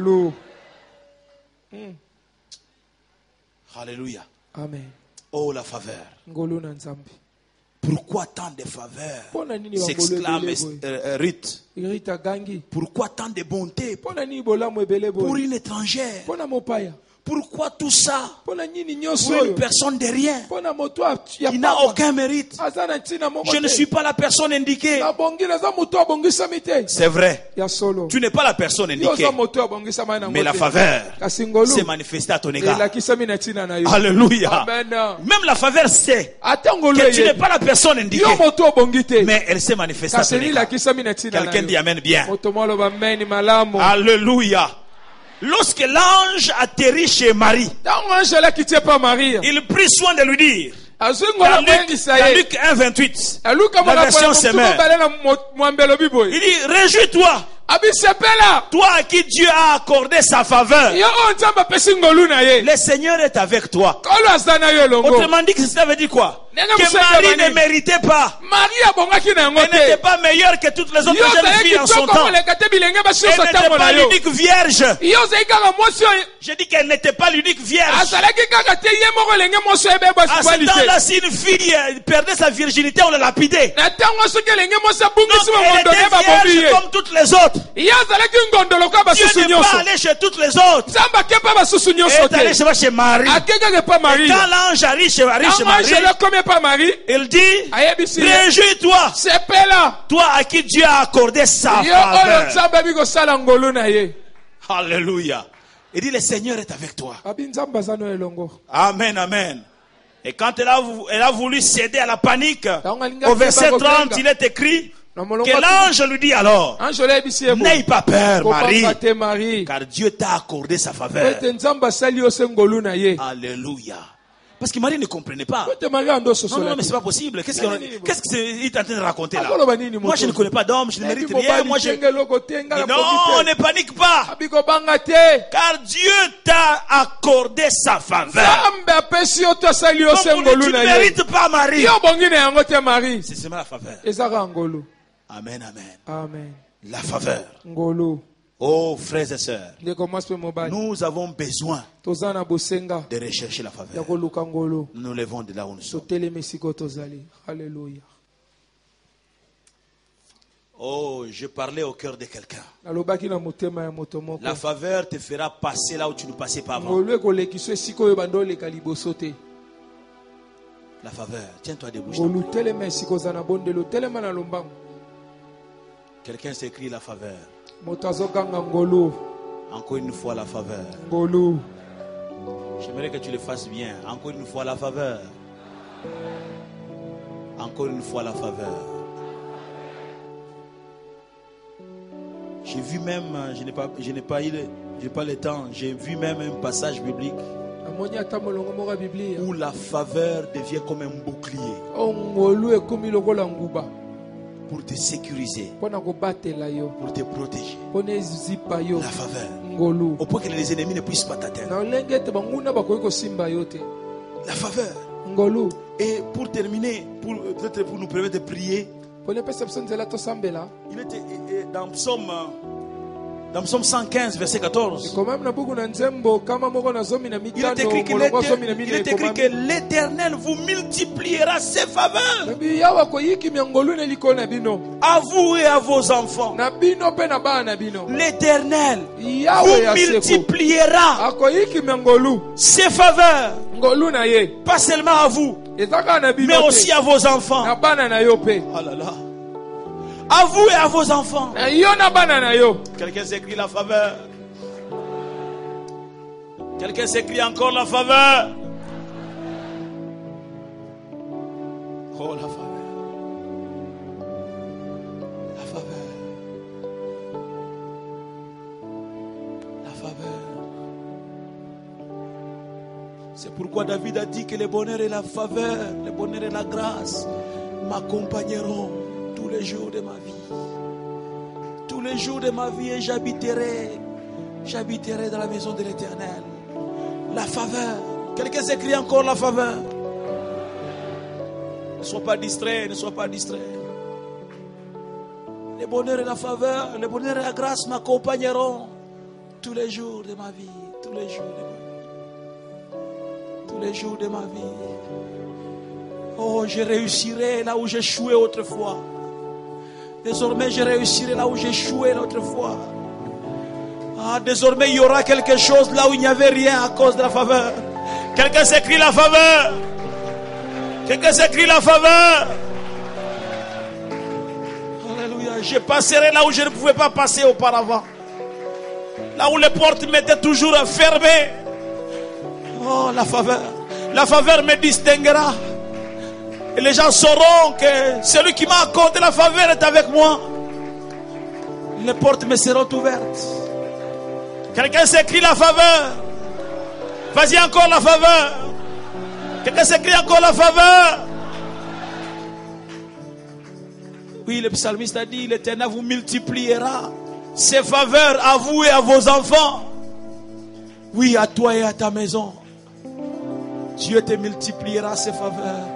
Alléluia.
Amen.
Oh la faveur. Pourquoi tant de faveurs? S'exclame Ruth. Pourquoi tant de bonté pour une étrangère? Pourquoi tout ça pour une personne de rien qui n'a aucun mérite? Je ne suis pas la personne indiquée. C'est vrai. Tu n'es pas la personne indiquée. Mais la faveur s'est manifestée à ton égard. Alléluia. Même la faveur sait que tu n'es pas la personne indiquée. Mais elle s'est manifestée à ton égard. Quelqu'un dit Amen bien. Alléluia. Lorsque l'ange atterrit chez Marie, il prit soin de lui dire, dans Luc 1:28, la version Semeur, il dit, réjouis-toi, toi à qui Dieu a accordé sa faveur. Le Seigneur est avec toi. Autrement dit, cela veut dire quoi? Que Marie ne méritait pas. Elle n'était pas meilleure que toutes les autres jeunes filles en son temps. Elle n'était pas l'unique vierge. Je dis qu'elle n'était pas l'unique vierge. À ce temps-là, si une fille perdait sa virginité, on la lapidait. Donc elle était vierge comme toutes les autres. Dieu n'est pas allé chez toutes les autres. Elle est allée chez Marie. Et quand l'ange arrive chez Marie, il dit, réjouis-toi, toi à qui Dieu a accordé sa faveur. Alléluia. Il dit, le Seigneur est avec toi. Amen, amen. Et quand elle a voulu céder à la panique, au verset 30, il est écrit que l'ange lui dit alors, n'aie pas peur, Marie, car Dieu t'a accordé sa faveur. Alléluia. Parce que Marie ne comprenait pas. Non, mais c'est pas possible. Qu'est-ce qu'il est en train de raconter là? Moi, je ne connais pas d'homme, je ne mérite rien. Non, ne panique pas. Car Dieu t'a accordé sa faveur. Comme tu ne mérites pas Marie. C'est seulement la faveur. Amen, amen.
Amen.
La faveur. Oh, frères et sœurs, nous avons besoin de rechercher la faveur. Nous levons de là où nous sommes.
Alléluia.
Oh, je parlais au cœur de quelqu'un.
nalobaki na motema ya moto moko
La faveur te fera passer là où tu ne passais pas avant.
ngolu ekolekisa esika oyo bando oleka liboso te.
La faveur, tiens-toi debout.
ngolu telema esika oza na bondelo telema na lombango.
Quelqu'un s'écrit la faveur.
moto azokanga ngolu
Encore une fois la faveur.
ngolu.
J'aimerais que tu le fasses bien. Encore une fois la faveur. Encore une fois la faveur. J'ai vu même, je n'ai pas le temps, j'ai vu même un passage biblique
amoni ata molongo moko ya biblia
où la faveur devient comme un bouclier
o ngolu ekomi lokola nguba
pour te sécuriser,
mpona kobatela yo
pour te protéger.
mpona ezipa yo
La faveur.
ngolu
Au point que les ennemis ne puissent pas t'atteindre.
na olenge ete banguna bakoki kosimba yo te.
La faveur.
ngolu
Et pour terminer, peut-être pour nous permettre de prier,
mpona epesa biso nzela tosambela
il était dans Psaume 115, verset 14.
ekomami na buku na nzembo kama moko na zomi na
Il
mitano
est écrit
molongo zomi na mine
que
ekomami
l'Éternel vous multipliera ses faveurs
nabi yawe akoyikimia ngolu na likolo na bino
à vous et à vos enfants.
na bino mpe na bana na bino.
L'Éternel
yawe
vous
ya seko
multipliera
akoyikimia ngolu
ses faveurs,
ngolu na ye
pas seulement à vous,
eza kaka na bino
mais
te,
aussi à vos enfants.
na bana na yo mpe
Oh là là. À vous et à vos enfants.
na yo na bana na yo.
Quelqu'un s'écrit la faveur. Quelqu'un s'écrit encore la faveur. Oh, la faveur. La faveur. La faveur. C'est pourquoi David a dit que le bonheur et la faveur, le bonheur et la grâce m'accompagneront tous les jours de ma vie. Tous les jours de ma vie, et j'habiterai dans la maison de l'Éternel. La faveur. Quelqu'un s'écrit encore la faveur. Ne sois pas distrait, ne sois pas distrait. Le bonheur et la faveur, le bonheur et la grâce m'accompagneront tous les jours de ma vie. Tous les jours de ma vie. Tous les jours de ma vie. Oh, je réussirai là où j'échouais autrefois. Désormais, je réussirai là où j'échouais l'autre fois. Ah, désormais, il y aura quelque chose là où il n'y avait rien à cause de la faveur. Quelqu'un s'écrit la faveur. Quelqu'un s'écrit la faveur. Alléluia. Je passerai là où je ne pouvais pas passer auparavant. Là où les portes m'étaient toujours fermées. Oh, la faveur. La faveur me distinguera. Et les gens sauront que celui qui m'a accordé la faveur est avec moi. Les portes me seront ouvertes. Quelqu'un s'écrit la faveur. Vas-y encore la faveur. Quelqu'un s'écrit encore la faveur. Oui, le psalmiste a dit, l'Éternel vous multipliera ses faveurs à vous et à vos enfants. Oui, à toi et à ta maison. Dieu te multipliera ses faveurs.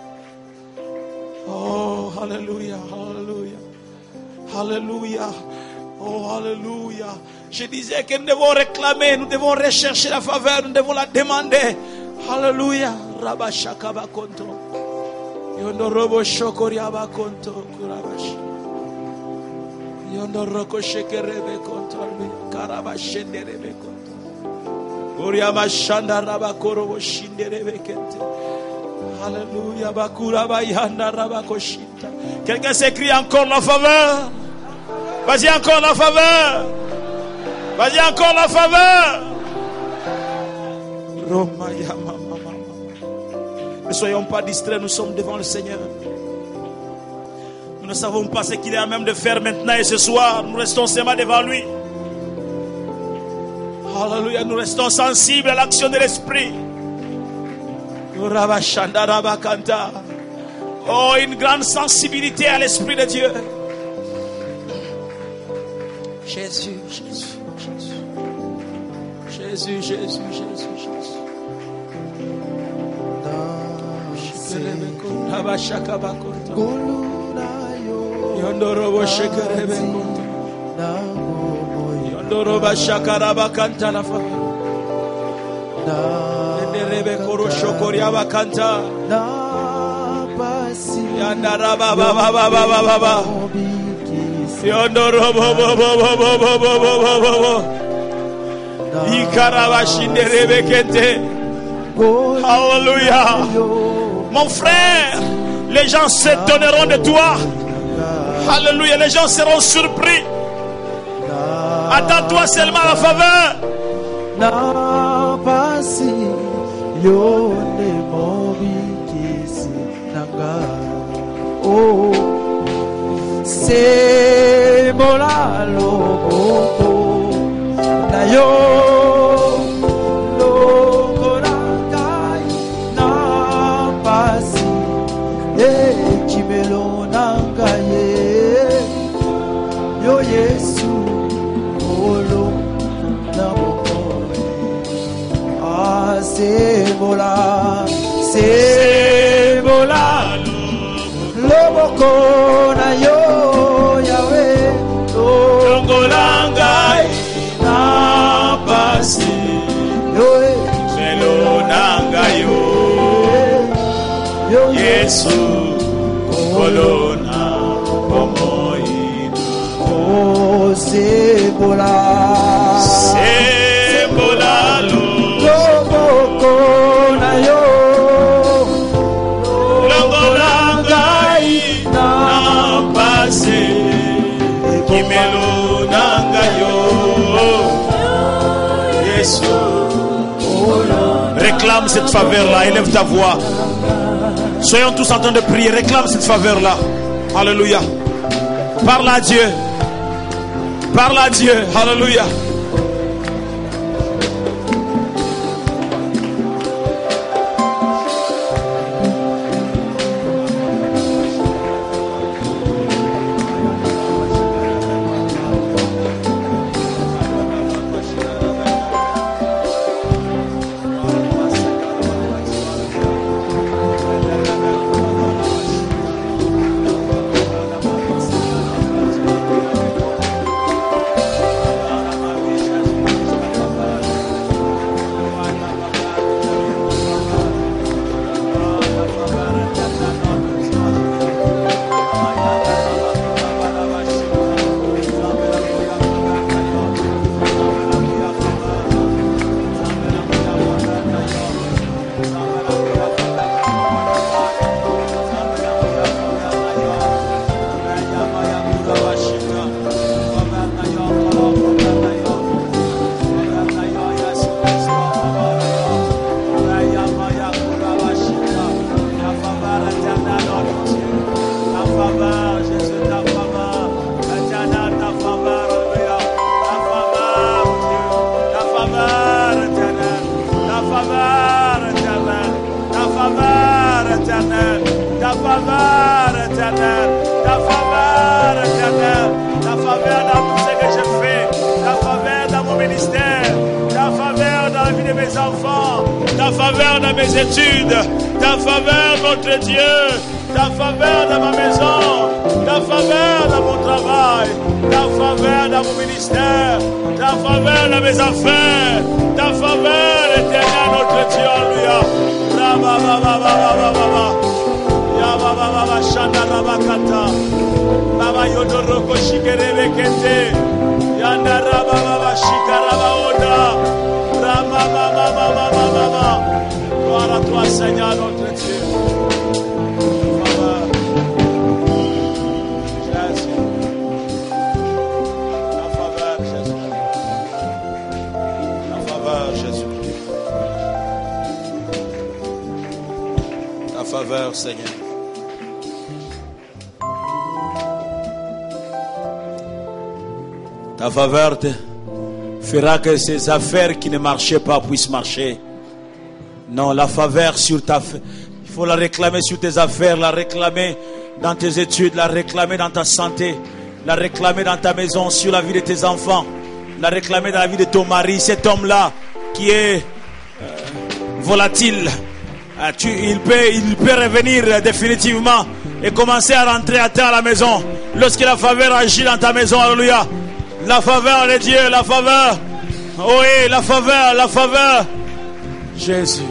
Oh, alléluia, alléluia, alléluia, oh, alléluia. Je disais que nous devons réclamer, nous devons rechercher la faveur, nous devons la demander. Alléluia, Rabba Shakaba Konto, Yondorobo Shokoriaba Konto, Kurabash, Yondoroko Shekerebe Konto, Karaba Shenderebe Konto, Uriama Shanda Rabba Korobo Shinderebe Kente. Alléluia, Bakura Bayanda Rabakoshinta. Quelqu'un s'écrit encore la faveur. Vas-y encore la faveur. Vas-y encore la faveur. Ne soyons pas distraits, nous sommes devant le Seigneur. Nous ne savons pas ce qu'il est à même de faire maintenant et ce soir. Nous restons seulement devant lui. Alléluia, nous restons sensibles à l'action de l'Esprit. Oh, une grande sensibilité à l'Esprit de Dieu. Jésus, Jésus, Jésus. Jésus, Jésus, Jésus, Jésus. Yondorobo shekerebe konto. Yondoroba shakaraba kanta la fa. Rebe koro shokori abakanta. Yanda raba baba baba baba. Alléluia. Mon frère, les gens s'étonneront de toi. Alléluia, les gens seront surpris. Attends-toi seulement à la faveur.
Oh, c'est mola lobo na yo lobo nangai na pasi chimelo nangai yo Yesu olo na bokoi c'est mola loboko na yo Yahweh
Longolangai na pasi melo nangayo Yesu kolona omoina
oh sebola loboko na yo
Réclame cette faveur-là, élève ta voix. Soyons tous en train de prier, réclame cette faveur-là. Alléluia. Parle à Dieu. Parle à Dieu. Alléluia. Gloire à toi, Seigneur, notre Dieu. faveur, Seigneur. Ta faveur fera que ces affaires qui ne marchaient pas puissent marcher. Non, la faveur sur ta... Il faut la réclamer sur tes affaires, la réclamer dans tes études, la réclamer dans ta santé, la réclamer dans ta maison, sur la vie de tes enfants, la réclamer dans la vie de ton mari. Cet homme-là qui est volatile, il peut revenir définitivement et commencer à rentrer à terre à la maison. Lorsque la faveur agit dans ta maison, alléluia. La faveur de Dieu, la faveur. Oui, la faveur. Jésus.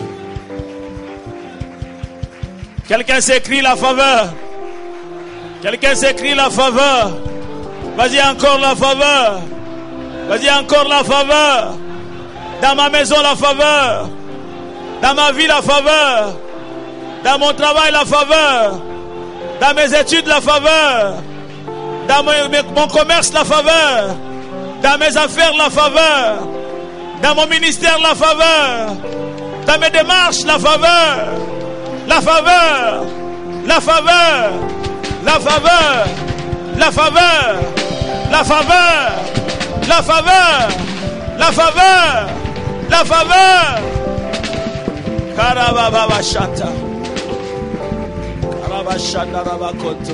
Quelqu'un s'écrit la faveur. Quelqu'un s'écrit la faveur. Vas-y, encore la faveur. Vas-y, encore la faveur. Dans ma maison, la faveur. Dans ma vie, la faveur. Dans mon travail, la faveur. Dans mes études, la faveur. Dans mon commerce, la faveur. Dans mes affaires, la faveur. Dans mon ministère, la faveur. Dans mes démarches, la faveur. La faveur. La faveur. La faveur. La faveur. La faveur. La faveur. La faveur. La faveur. Karababa Shanta. Karabashanda Rabakoto.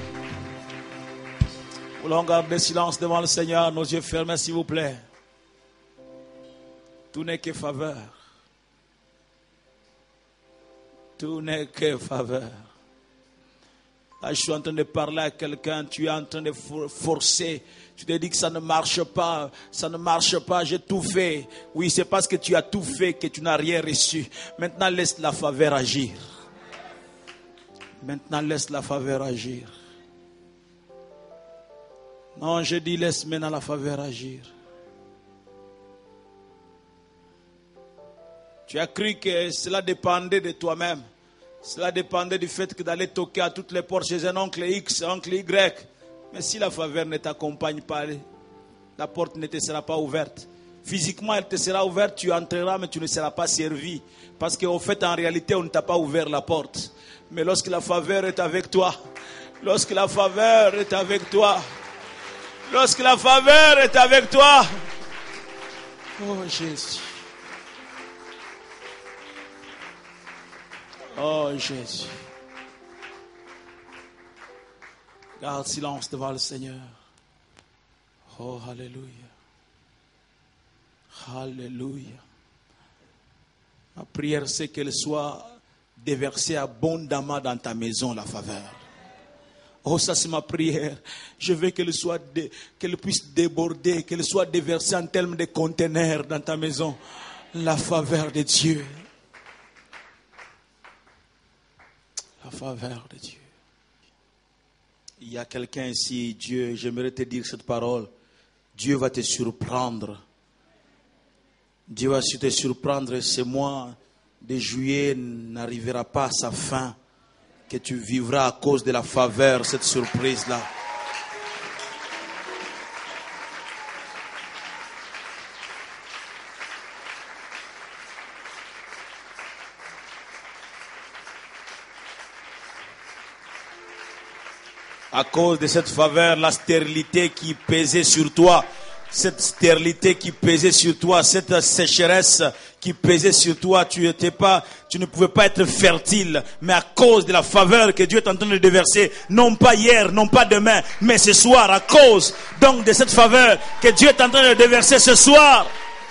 Nous allons garder silence devant le Seigneur, nos yeux fermés, s'il vous plaît. Tout n'est que faveur. Tout n'est que faveur. Là, je suis en train de parler à quelqu'un, tu es en train de forcer. Tu te dis que ça ne marche pas, j'ai tout fait. Oui, c'est parce que tu as tout fait que tu n'as rien reçu. Maintenant, laisse la faveur agir. Maintenant, laisse la faveur agir. Non, je dis laisse maintenant la faveur agir. Tu as cru que cela dépendait de toi-même. Cela dépendait du fait que d'aller toquer à toutes les portes chez un oncle X, un oncle Y. Mais si la faveur ne t'accompagne pas, la porte ne te sera pas ouverte. Physiquement, elle te sera ouverte, tu entreras, mais tu ne seras pas servi. Parce qu'au fait, en réalité, on ne t'a pas ouvert la porte. Mais lorsque la faveur est avec toi, lorsque la faveur est avec toi, lorsque la faveur est avec toi, oh Jésus. Oh Jésus. Garde silence devant le Seigneur. Oh Alléluia. Alléluia. Ma prière c'est qu'elle soit déversée abondamment dans ta maison, la faveur. Oh, ça c'est ma prière. Je veux qu'elle puisse déborder, qu'elle soit déversée en termes de conteneurs dans ta maison. La faveur de Dieu. La faveur de Dieu. Il y a quelqu'un ici, Dieu, j'aimerais te dire cette parole. Dieu va te surprendre. Dieu va te surprendre. Ce mois de juillet n'arrivera pas à sa fin. Que tu vivras à cause de la faveur, cette surprise-là. À cause de cette faveur, la stérilité qui pesait sur toi, cette stérilité qui pesait sur toi, cette sécheresse qui pesait sur toi, tu ne pouvais pas être fertile, mais à cause de la faveur que Dieu est en train de déverser, non pas hier, non pas demain, mais ce soir, à cause donc de cette faveur que Dieu est en train de déverser ce soir,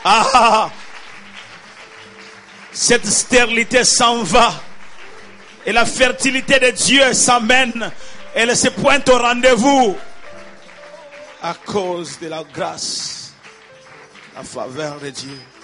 cette stérilité s'en va et la fertilité de Dieu s'amène. Elle se pointe au rendez-vous à cause de la grâce, la faveur de Dieu.